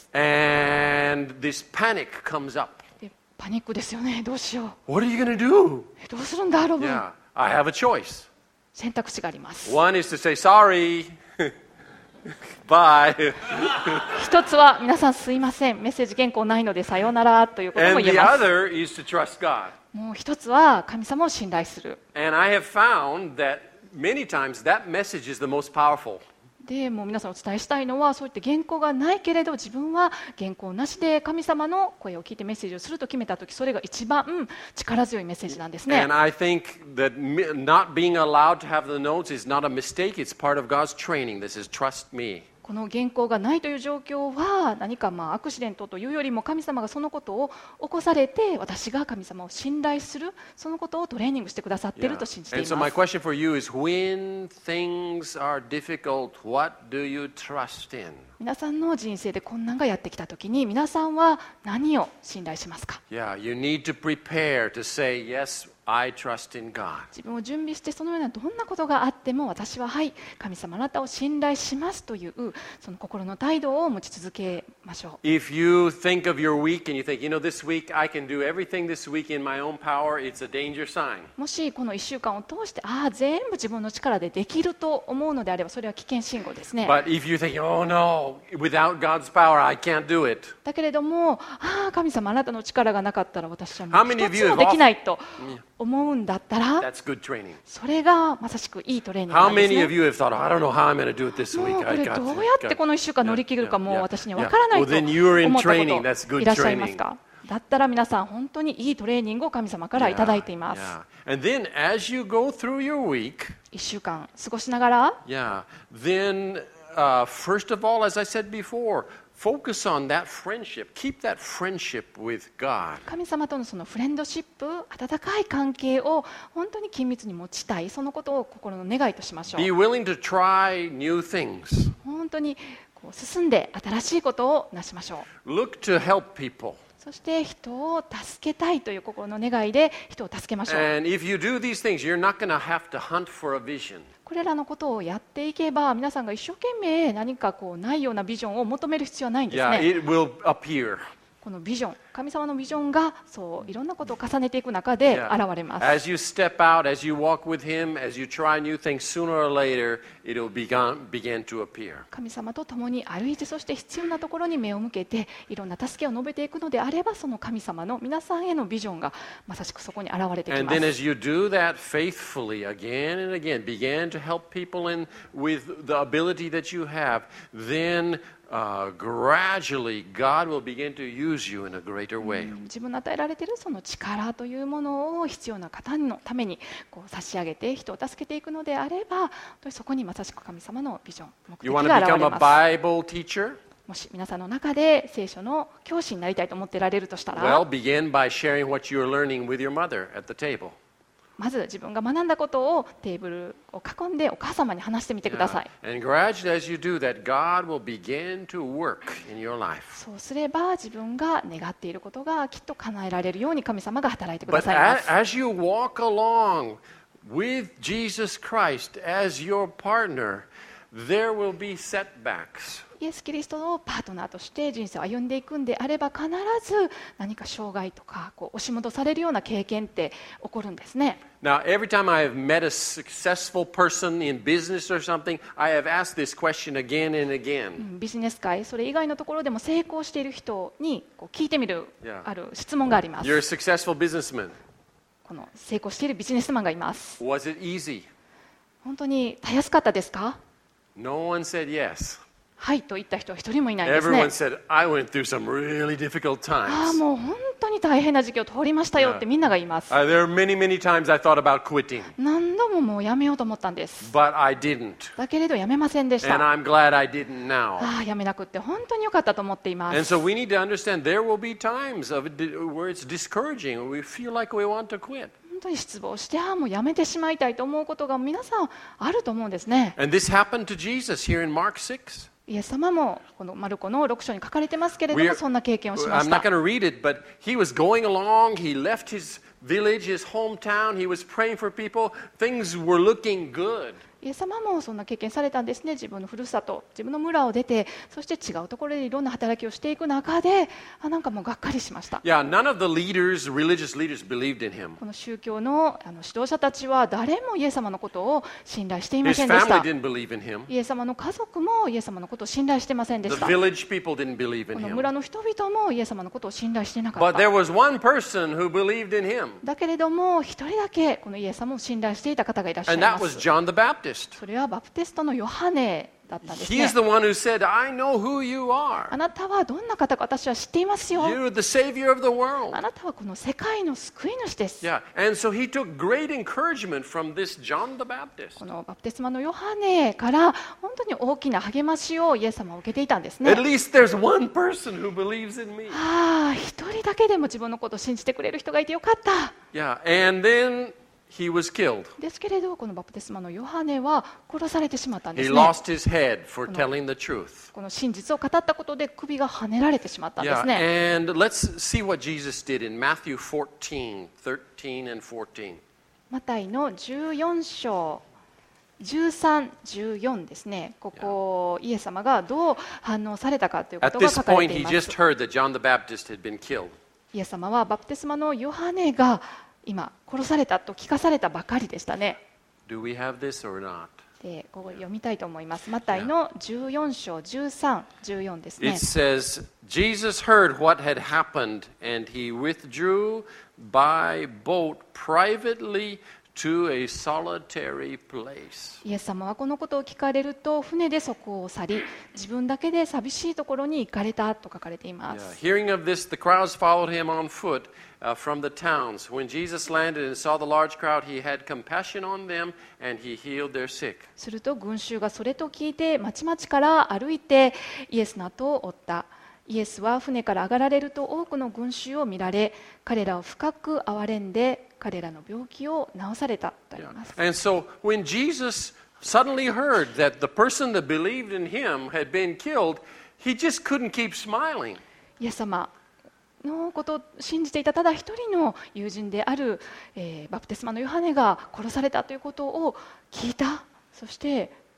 And this panic comes up.
でパニックですよね。どうしよう。
What are you going to do?
えどうするんだロブ。
Yeah, I have a choice.
選択肢があります。
One is to say, sorry, bye.
一つは皆さんすいません。メッセージ原稿ないのでさようならということも
And
言え
the
ます。
other is to trust God.
もう一つは神様を信頼する。
And I have found that many times that message is the most powerful.
でもう皆さんお伝えしたいのはそういった原稿がないけれど自分は原稿なしで神様の声を聞いてメッセージをすると決めたときそれが一番力強いメッセージなんですね。
And I think that not being allowed to have the notes is not a mistake. It's part of God's training. This is trust me.
この原稿がないという状況は何かまあアクシデントというよりも神様がそのことを起こされて私が神様を信頼するそのことをトレーニングしてくださっていると信じてい
And so
ま
my
す。
question for you is, when things are difficult, what do you trust in?
皆さんの人生で困難がやってきたときに皆さんは何を信頼しますか？
Yeah, you need to prepare to say, yes, I trust in God.
自分を準備してそのようなどんなことがあっても私ははい神様あなたを信頼しますというその心の態度を持ち続けましょう。
If you think of your week and you think, you know, this week I can do everything this week in my own power, it's a danger sign.
もしこのいっしゅうかんを通してああ全部自分の力でできると思うのであればそれは危険信号ですね。
But if you think, oh no, without God's power, I can't do it.
だけれどもああ神様あなたの力がなかったら私はも
How
う
many
一
of
つ
you
も
have
できないと思うんだったら
That's good training.
それがまさしくいいトレーニング
How
なんです
many of
ね。
you have thought, I don't know how I'm going to do it this
も
week.
うこ
I
れ
got
ど
this.
うやってこのいっしゅうかん乗り切るかもう私には分からないと
Well, then you are in
思った
training.
こ
That's
と
good
いらっしゃいます
training.
か？だったら皆さん本当にいいトレーニングを神様からいただいています。
Yeah. And then as you go through your week,
いっしゅうかん過ごしながら
yeah, then uh, first of all, as I said before, focus on that friendship. Keep that friendship with God.
神様とのそのフレンドシップ温かい関係を本当に緊密に持ちたいそのことを心の願いとしましょ
Be
う。
willing to try new things.
本当にこう進んで新しいことをなしましょう。
Look to help people.
そして人を助けたいという心の願いで人を助けましょう。
And if you do these things, you're not going to have to hunt for a vision.
これらのことをやっていけば皆さんが一生懸命何かこうないようなビジョンを求める必要はないんです
Yeah,
ね。
it will appear.
このビジョン、神様のビジョンがそういろんなことを重ねていく中で
Yeah.
現れます。
As you step out, as you walk with Him, as you try new things, sooner or later it'll begin, begin to appear.
神様と共に歩いてそして必要なところに目を向けていろんな助けを述べていくのであればその神様の皆さんへのビジョンがまさしくそこに現れてき
And
ま
then
す。
as you do that faithfully again and again, begin to help people in with the ability that you have, then uh, gradually God will begin to use you in a greater way.
自分の与えられているその力というものを必要な方のためにこう差し上げて人を助けていくのであれば本当にそこにまさしく神様のビジョン目的
You
が
want to
現れ
become a
ます。
Bible teacher?
もし皆さんの中で聖書の教師になりたいと思っていられるとしたら
Well, begin by sharing what you're learning with your mother at the table.
まず自分が学んだことをテーブルを囲んでお母様に話してみてください。
And gradually, as you do that, God will begin to work in your life.
そうすれば自分が願っていることがきっと叶えられるように神様が働いてくだ
But
さいま
as,
す。
as you walk along with Jesus Christ as your partner, there will be setbacks.
イエス・キリストのパートナーとして人生を歩んでいくんであれば必ず何か障害とかこう押し戻されるような経験って起こるんですね。
Now, every time I have met a successful person in business or something, I have asked this question again and
う
again.
んビジネス界それ以外のところでも成功している人にこう聞いてみる
Yeah.
ある質問があります。
You're a successful businessman.
この成功しているビジネスマンがいます。
Was it easy?
本当にたやすかったですか？
No one said yes.
はいと言った人は一人もいないですね。
Everyone said, I went through some really difficult
ああ
times.
もう本当に大変な時期を通りましたよってみんなが言います。
Uh, there are many, many times I thought about quitting,
何度ももうやめようと思ったんです。
but I didn't.
だけれどやめませんでし
And
た。
I'm glad I didn't now.
ああやめなくって本当に良かったと思っていま
And
す。
so we need to understand there will be times of it where it's discouraging, where we feel like we want to quit.
本当に失望してああもうやめてしまいたいと思うことが皆さんあると思うんですね。
And this happened to Jesus here in Mark six.
イエス様もこのマルコのろく章に書かれてますけれど
We
も
are-
そんな経験をしま
I'm
し
not
た。
going to read it, but he was going along. He left his village, his hometown. He was praying for people. Things were looking good.
イエス様もそんな経験されたんですね。自分のふるさと自分の村を出てそして違うところでいろんな働きをしていく中であなんかもうがっかりしました。
Yeah, none of the leaders, religious leaders, believed in him.
この宗教のあの指導者たちは誰もイエス様のことを信頼していま
His
せんでし
family
た。
didn't believe in him.
イエス様の家族もイエス様のことを信頼していませんで
The
した。
village people didn't believe
こ
in
の
him.
村の人々もイエス様のことを信頼していなか
But
った。
there was one person who believed in him,
だけれども一人だけこのイエス様を信頼していた方がいらっしゃい
and that
ま
was
す。
John the Baptist.
それはバプテストのヨハネだったんです
He
ね。
is the one who said, I know who you are.
あなたはどんな方か私は知っていますよ。
You're the Savior of the world.
あなたはこの世界の救い主です。
Yeah, and so he took great encouragement from this John the Baptist.
このバプテスマのヨハネから本当に大きな励ましをイエス様は受けていたんですね。
At least there's one person who believes in me.
ああ、一人だけでも自分のことを信じてくれる人がいてよかった。
Yeah, and then he was killed.
ですけれど、このバプテスマのヨハネは殺されてしまったんで
He
すね。
lost his head for telling the truth.
この真実を語ったことで首がはねられてしまったんで
Yeah,
すね。
and let's see what Jesus did in Matthew fourteen, thirteen and fourteen.
マタイのじゅうよん章じゅうさん、じゅうよんですね。ここイエス様がどう反応されたかというこ
At
とが
this
書かれ
point,
てい
he
ま
just
す。
heard that John the Baptist had been killed.
イエス様はバプテスマのヨハネが今殺されたと聞かされたばかりでしたね。
Do we have this or not?
でここ読みたいと思います。マタイのじゅうよん章じゅうさん、じゅうよんですね。
It says, Jesus heard what had happened, and he withdrew by boat privately to a solitary place.
イエス様はこのことを聞かれると船でそこを去り、自分だけで寂しいところに行かれたと書かれていま
Yeah.
す。
Hearing of this, the crowds followed him on foot uh, from the towns. When Jesus landed and saw the large crowd, he had compassion on them, and he healed their sick.
すると群衆がそれと聞いて町々から歩いてイエスの後を追った。イエスは船から上がられると多くの群衆を見られ、彼らを深く憐れんで彼らの病気を治されたとあり
Yeah.
ます。
And so when Jesus suddenly heard that the person that believed in him had been killed, he just couldn't keep smiling.
イエス様のことを信じていたただ一人の友人である、えーバプテスマのヨハネが殺されたということを聞いた。そして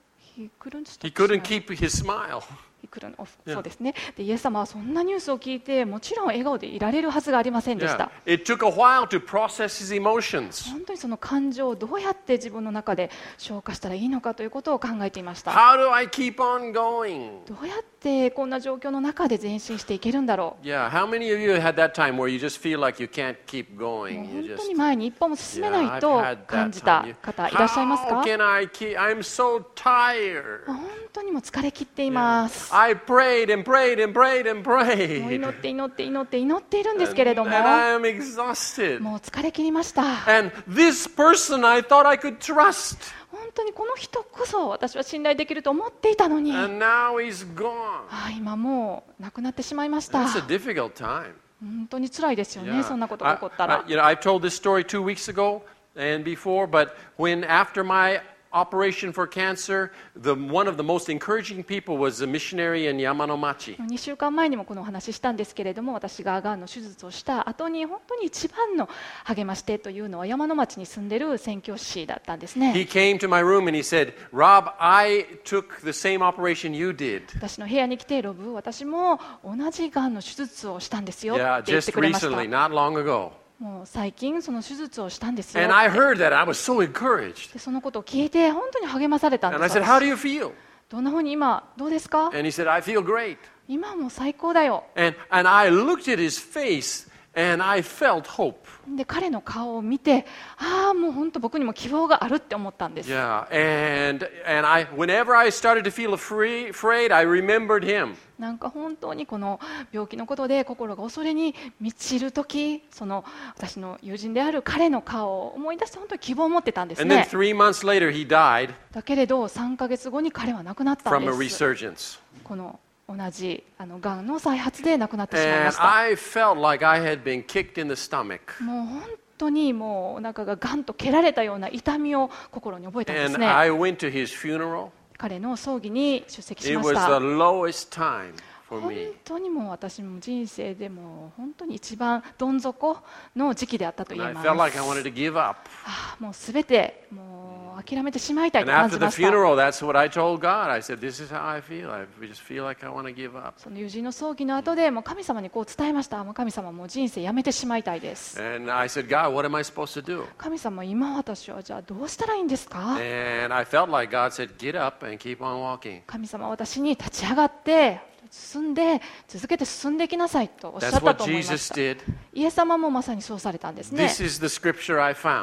He couldn't stop
He couldn't
smiling.
keep his smile.
He couldn't- そうですね。でイエス様はそんなニュースを聞いてもちろん笑顔でいられるはずがありませんでし
Yeah.
た。
It took a while to process his emotions.
本当にその感情をどうやって自分の中で消化したらいいのかということを考えていました。
How do I keep on going?
どうやってこんな状況の中で前進していけるんだろ
Yeah, how many of you had that time where you just feel like you can't keep
う。もう
going?
本
You
当
just
に前に一歩も進めな
Yeah,
いと
I've had
感
that
じた
time. You-
方いらっしゃいますか？
How can I keep? I'm so tired.
本当にもう疲れ切っています。
I prayed and prayed and prayed and
もう
prayed.
祈って祈って祈って祈っているんですけれど
And,
も、
and I am exhausted.
もう疲れ切りました。
And this person I thought I could trust.
本当にこの人こそ私は信頼できると思っていたのに、
And now he's gone.
あ今もう亡くなってしまいました。
That's a difficult time.
本当に辛いですよね、
Yeah.
そんなことが起こった
I-
ら。
I- you know, I've told this story two weeks ago and before, but when after my operation for cancer, the one of the most encouraging people was a missionary in Yamanomachi.
にしゅうかんまえにもこのお話ししたんですけれども、私ががんの手術をした後に本当に一番の励まし手というのは山の町に住んでる宣教師だったんですね。
He came to my room and he said, Rob, I took the same operation you did.
私の部屋に来て、ロブ、私も同じがんの手術をしたんですよっ
Yeah,
て言って
just
くれました。
recently, not long ago.
もう最近その手術をしたんですよ。
And I heard that. I was so encouraged.
でそのことを聞いて本当に励まされたん
And I
です。
said, How do you feel?
どんなふうに今どうですか？
And he said, I feel great.
今はもう最高だよ。
And, and I looked at his face and I felt hope.
で彼の顔を見て、ああもう本当僕にも希望があるって思ったんです。
Yeah, and and I whenever I started to feel afraid, afraid I remembered him.
なんか本当にこの病気のことで心が恐れに満ちるとき、その私の友人である彼の顔を思い出して本当に希望を持ってたんです
And then
ね。
three months later, he died
だけれどさんかげつごに彼は亡くなったん
from a
です。
resurgence.
この同じあのがんの再発で亡くなってしまいま
And
した。
I felt like I had been kicked in the stomach.
もう本当にもうお腹がガンと蹴られたような痛みを心に覚えたんです
And
ね。
I went to his funeral.
彼の葬儀に出席し
It
まし
was
た。
the lowest time for
本
me.
当にもう私も人生でも本当に一番どん底の時期であったと
And
言
I
えます。
felt like I wanted to give up.
ああもうすべてもう諦めてしまいたい
And
と感
after
じ
the
ました。
funeral, that's what I told God. I said, This is how I feel. I just feel like I want to give up.
その友人の葬儀の後でもう神様にこう伝えました。もう神様もう人生やめてしまいたいです。
And I said, God, what am I supposed to do?
神様今私はじゃあどうしたらいいんですか？
And I felt like God said, Get up and keep on walking.
神様は私に立ち上がって進んで続けて進んでいきなさいとおっしゃ
That's
った
what
と思いまし
Jesus
た。
did.
イエス様もまさにそうされたんですね。
This is the scripture I found.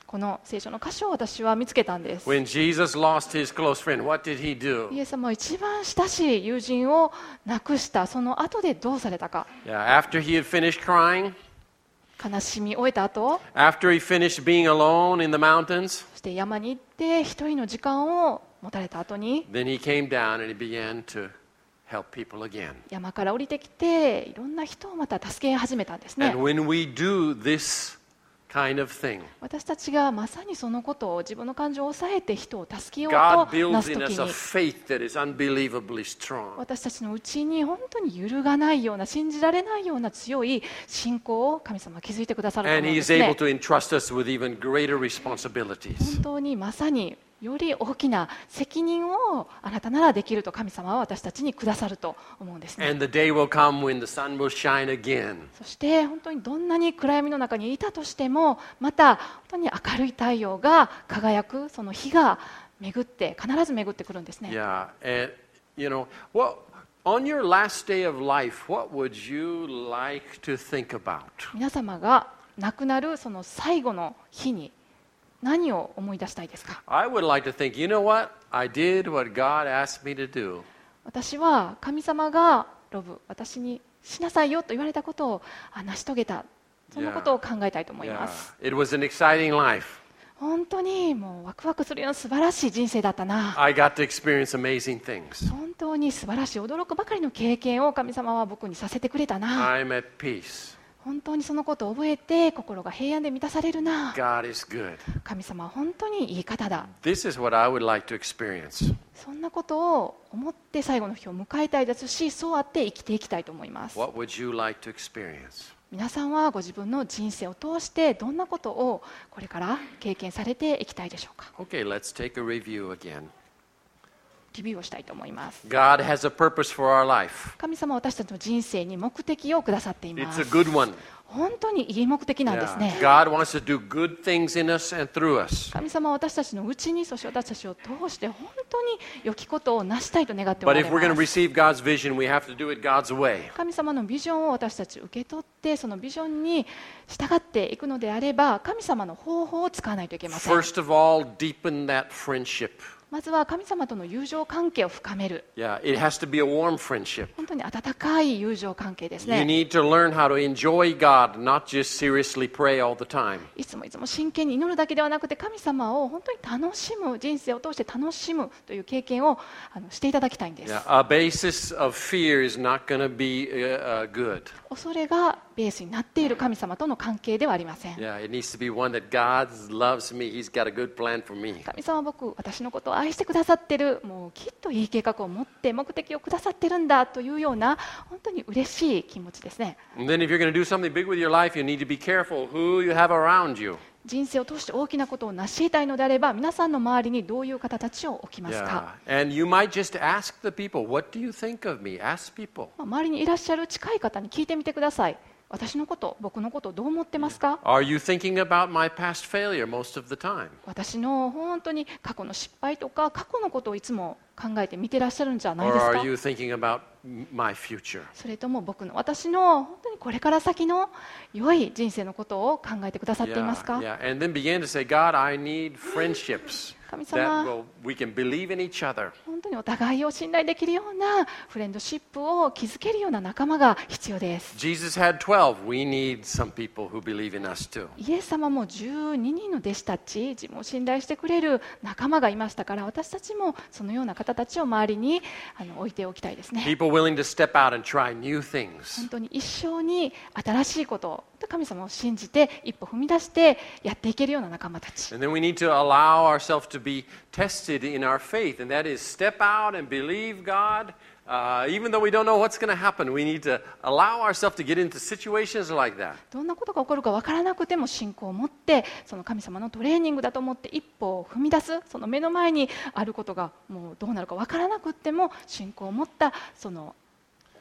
この聖書の箇所を私は見つけたんです。
When Jesus lost his close friend, what did he do?
イエス様は一番親しい友人を亡くしたその後でどうされたか。
Yeah, after he had finished crying,
悲しみ終えた後、
after he finished being alone in the mountains,
そして山に行って一人の時間を持たれた後に、
then he came down and he began to help people again.
山から降りてきていろんな人をまた助け始めたんですね。
And when we do this kind of thing,
私たちがまさにそのことを自分の感情を抑えて人を助けよう
God
とな
builds
す
in
とき
us a
に、
faith that is unbelievably strong.
私たちのうちに本当に揺るがないような、信じられないような強い信仰を神様は築いてくださると思
And
うん
he
で
is
す
able
ね。
to entrust us with even greater responsibilities.
本当にまさにより大きな責任をあなたならできると神様は私たちにくださると思うんですね。
And the day will come when the sun will shine again.
そして本当にどんなに暗闇の中にいたとしても、また本当に明るい太陽が輝くその日が巡って必ず巡ってくるんですね。
Yeah, and you know, what on your last day of life, what would you like to think about?
皆様が亡くなるその最後の日に何を思い出したいですか？
I would like to think, you know what? I did what God asked me to do.
私は神様がロブ、私にしなさいよと言われたことをあ成し遂げた、そのことを考えたいと思い
Yeah,
ます。
it was an exciting life.
本当にもうワクワクするような素晴らしい人生だったな。
I got to experience amazing things.
本当に素晴らしい驚くばかりの経験を神様は僕にさせてくれたな。
I'm at peace.
本当にそのことを覚えて心が平安で満たされるな。
God is good.
神様は本当にいい方だ。
This is what I would like to experience.
そんなことを思って最後の日を迎えたいですし、そうあって生きていきたいと思います。
What would you like to experience?
皆さんはご自分の人生を通してどんなことをこれから経験されていきたいでしょうか。
Okay, let's take a review again.
レビューをしたいと思います。
God has a purpose for our life.
神様は私たちの人生に目的をくださっていま
It's
す。
a good one.
本当にいい目的なんです
Yeah.
ね。
God wants to do good things in us and through us.
神様は私たちのうちに、そして私たちを通して本当に良きことを成したいと願ってお
But
ら
if
れ
we're going to
ます。
receive God's vision, we have to do it God's way.
神様のビジョンを私たち受け取って、そのビジョンに従っていくのであれば、神様の方法を使わないといけません。
First of all, deepen that friendship.
まずは神様との友情関係を深める。
Yeah, it has to be a warm friendship.
本当に温かい友情関係です
You
ね。
need to learn how to enjoy God, not just seriously pray all the time.
いつもいつも真剣に祈るだけではなくて、神様を本当に楽しむ、人生を通して楽しむという経験をあのしていただきたいんです。
Yeah, a basis of fear is not going to be uh, uh, good.
恐れがベースになっている神様との関係ではありません。
Yeah, it needs to be one that God loves me. He's got a good plan for me.
神様は僕、私のことを愛してくださってる、もうきっといい計画を持って目的をくださってるんだというような本当に嬉しい気持ちですね。
And then if you're going to do something big with your life, you need to be careful who you have around you.
人生を通して大きなことを成し得たいのであれば、皆さんの周りにどういう方たちを置きます
Yeah.
か。
And you might just ask the people, what do you think of me? Ask people.
まあ周りにいらっしゃる近い方に聞いてみてください。私のこと、僕のことをどう思ってますか？
Are you thinking about my past failure most of the time? 私
の本当に過去の失敗とか過去のことをいつも考えて見てらっしゃるんじゃない
Or
です
are
か？
you thinking about my future?
それとも僕の、私の本当にこれから先の良い人生のことを考えてくださっていますか？
Yeah, yeah. And then begin to say, God, I need friendships
神
that
様、
will, we can believe in each other.
本当にお互いを信頼できるようなフレンドシップを築けるような仲間が必要です。
Jesus had twelve. We need some people who believe in us too.
イエス様もじゅうににんの弟子たち、自分を信頼してくれる仲間がいましたから、私たちもそのような方たちを周りにあの置いておきたいですね。
People willing to step out and try new things.
本当に一生に新しいことを、神様を信じて一歩踏み出してやっていけるような仲間たち。
And then we need to allow ourselves to be tested in our faith, and that is step out and believe God. Uh, even though we don't know what's going to happen, we need to allow ourselves to get into situations like that.
どんなことが起こるか分からなくても信仰を持って、その神様のトレーニングだと思って一歩を踏み出す。その目の前にあることがもうどうなるか分からなくても信仰を持ったその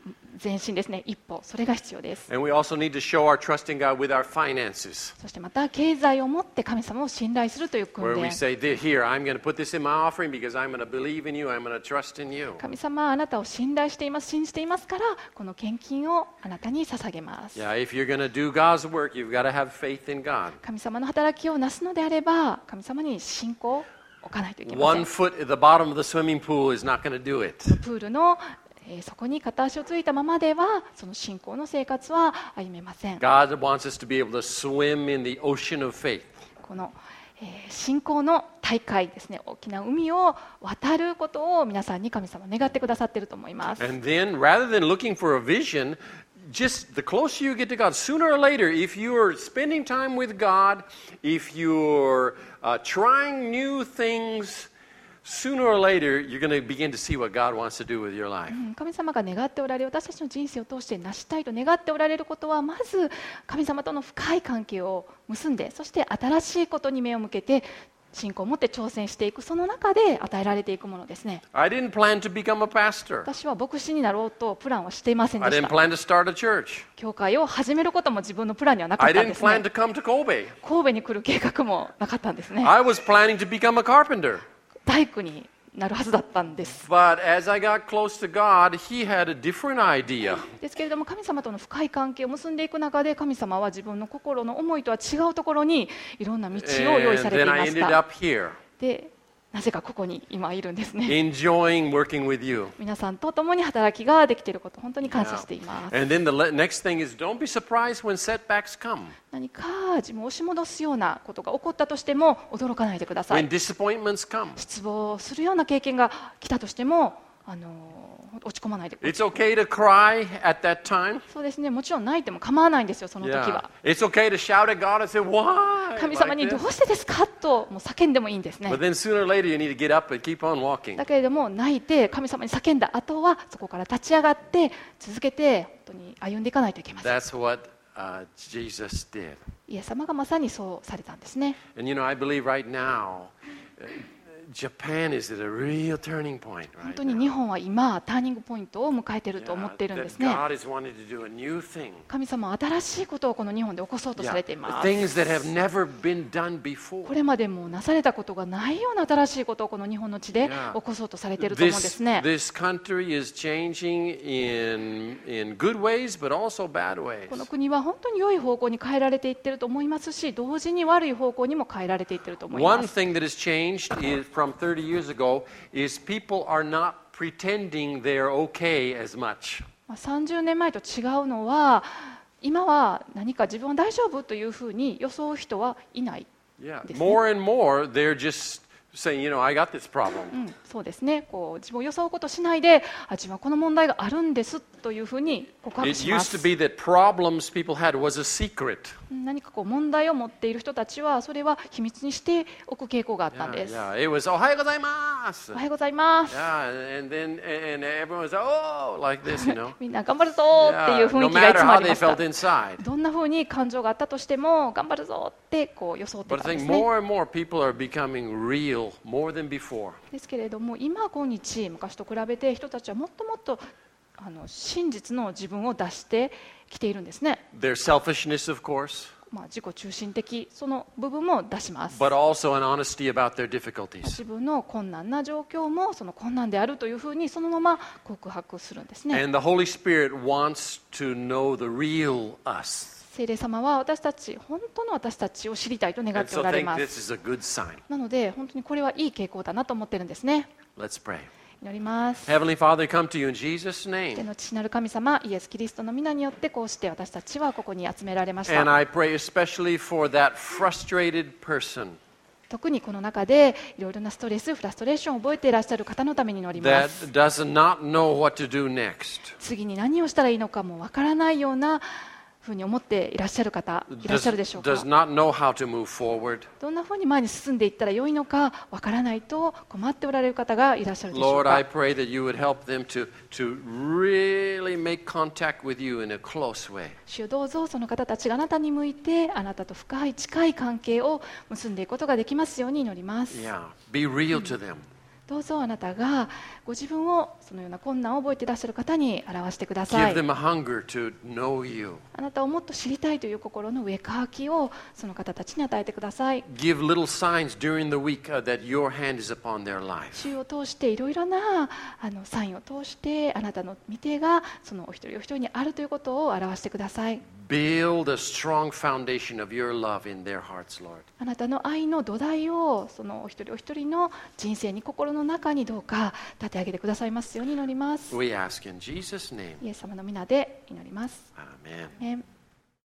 前進ですね、一歩、それが必要です。
And we also need to show our trust in God with our finances.
そしてまた経済を持って神様を信頼するという訓
Where we
練。
say, here, I'm going to put this in my offering because I'm going to believe in you, I'm going to trust in you.
神様はあなたを信頼しています、信じていますから、この献金をあなたに捧げます。
Yeah, if you're going to do God's work, you've got to have faith in God.
神様の働きをなすのであれば、神様に信仰を置かないといけませ
One
ん。
foot at the bottom of the swimming pool is not going to do it.
プールの、えーそこに片足をついたままでは、その信仰の生活は歩めません。
God wants us to be able to swim in the ocean of faith.
この、えー信仰の大海ですね、大きな海を渡ることを皆さんに神様願ってくださっていると思います。
And then, rather than looking for a vision, just the closer you get to God, sooner or later, if you're spending time with God, if you're uh, trying new things, sooner or later, you're going to begin to see what God wants to do with your life.
うん神様が願っておられる、私たちの人生を通して成したいと願っておられることは、まず神様との深い関係を結んで、そして新しいことに目を向けて信仰を持って挑戦していく、その中で与えられていくものですね。
I didn't plan to become a pastor.
私は牧師になろうとプランはしていません
I
でし
didn't
た。
plan to start a church.
教会を始めることも自分のプランにはなかっ
I
たん
didn't
です
plan
ね。
to come to Kobe.
神戸に来る計画もなかったんですね。
I was planning to become a carpenter.
大工になるはずだったんです。
But as I got close to God, He had a different idea.
ですけれども、神様との深い関係を結んでいく中で、神様は自分の心の思いとは違うところにいろんな道を用意
And
されてい
then
ま
I
し
ended
た。
up here,
で、なぜかここに今いるんですね。
enjoying working with you.
皆さんと共に働きができていること、本当に感謝しています。
And then the le- next thing is don't be surprised when setbacks come,
何か自分を押し戻すようなことが起こったとしても驚かないでくださ
when
い。
disappointments come.
失望するような経験が来たとしても、あの落ち込まないでくだ
It's
さい。
okay to cry at that time.
そうですね、もちろん泣いても構わないんですよ、その時
Yeah.
は。
It's okay to shout at God and say, why?
神様に
Like
ど
this.
うしてですかともう叫んでもいいんですね。
But then sooner or later you need to get up and keep on walking.
だけれども泣いて神様に叫んだ後はそこから立ち上がって続けて本当に歩んでいかないといけません。
That's what uh, Jesus did.
イエス様がまさにそうされたんですね。
And you know, I believe right now, uh, Japan is at a real turning point
本
right
当に
now.
日本は今ターニングポイントを迎えていると思っているんです
That
ね。
God is wanting to do a new thing.
神様は新しいことをこの日本で起こそうと
Yeah,
されています。
things that have never been done
こ
before.
れまでもなされたことがないような新しいことをこの日本の地で
Yeah.
起こそうとされていると思うんで
This,
すね。
this country is changing in, in good ways, but also bad ways.
この国は本当に良い方向に変えられていっていると思いますし、同時に悪い方向にも変えられていっていると思いま
One
す。
thing that has changed is, from thirty years ago is people are not pretending they're okay as much.
まあさんじゅうねんまえと違うのは、今は何か自分は大丈夫というふうに装う人はいない。
Yeah.
ですね。
More and more, they're just saying, you know, I got this problem.
うん、そうですね。こう自分を装うことをしないで、あ、自分はこの問題があるんですというふうに告白
It
しま
used to
す。
be that problems people had was a secret.
うん何かこう問題を持っている人たちはそれは秘密にしておく傾向があったん
Yeah,
です。
yeah. It was, おはようございます
おはようございます。
Yeah, and then and everyone was, oh, like this, you know.
みんな頑張るぞーっていう
Yeah,
雰
no
囲気がい
matter
つもあ
how
り
they
ました。
felt inside.
どんなふうに感情があったとしても頑張るぞってこう装って
But
たん
I
で
think
すね。
more and more people are becoming real more than before.
ですけれども今今日昔と比べて人たちはもっともっとあの真実の自分を出してきているんですね。
Their selfishness, of course,
まあ、自己中心的その部分も出します。
but also an honesty about their difficulties.
自分の困難な状況もその困難であるというふうにそのまま告白するんですね。
And the Holy Spirit wants to know the real us.
聖霊様は私たち本当の私たちを知りたいと願っ
And
て
so
お
I
られ
think
ま
this
す。
is a good sign.
なので本当にこれはいい傾向だなと思ってるんですね。
Let's pray.
祈ります。
Heavenly Father, I come to you in Jesus'
天
name.
の父なる神様、イエス・キリストの皆によってこうして私たちはここに集められまし
And
た。
I pray especially for that frustrated person
特にこの中でいろいろなストレス、フラストレーションを覚えていらっしゃる方のために祈りま
that
す。
does not know what to do next.
次に何をしたらいいのかもわからないようなふうに思っていらっしゃる方いらっしゃ
Does,
るでしょうか。
does not know how to move forward.
どんなふうに前に進んでいったらよいのかわからないと困っておられる方がいらっしゃるでしょう
Lord, I
か。
pray that you would help them to, to really make contact with you in a close way.
主よどうぞその方たちがあなたに向いてあなたと深い近い関係を結んでいくことができますように祈ります。
Yeah, be real to them.
どうぞあなたがご自分をそのような困難を覚えていらっしゃる方に表してくださ
Give
い。
them a hunger to know you.
あなたをもっと知りたいという心の上かきをその方たちに与えてください。
Give little signs during the week uh, that your hand is upon their life.
週を通していろいろなあのサインを通してあなたの御手がそのお一人お一人にあるということを表してください。
Build a strong foundation of your love in their hearts, Lord.
あなたの愛の土台をそのお一人お一人の人生に心の中にどうか立て上げてくださいますように祈ります。
We ask in Jesus' name.
イエス様の皆で祈ります。
Amen.
アーメン。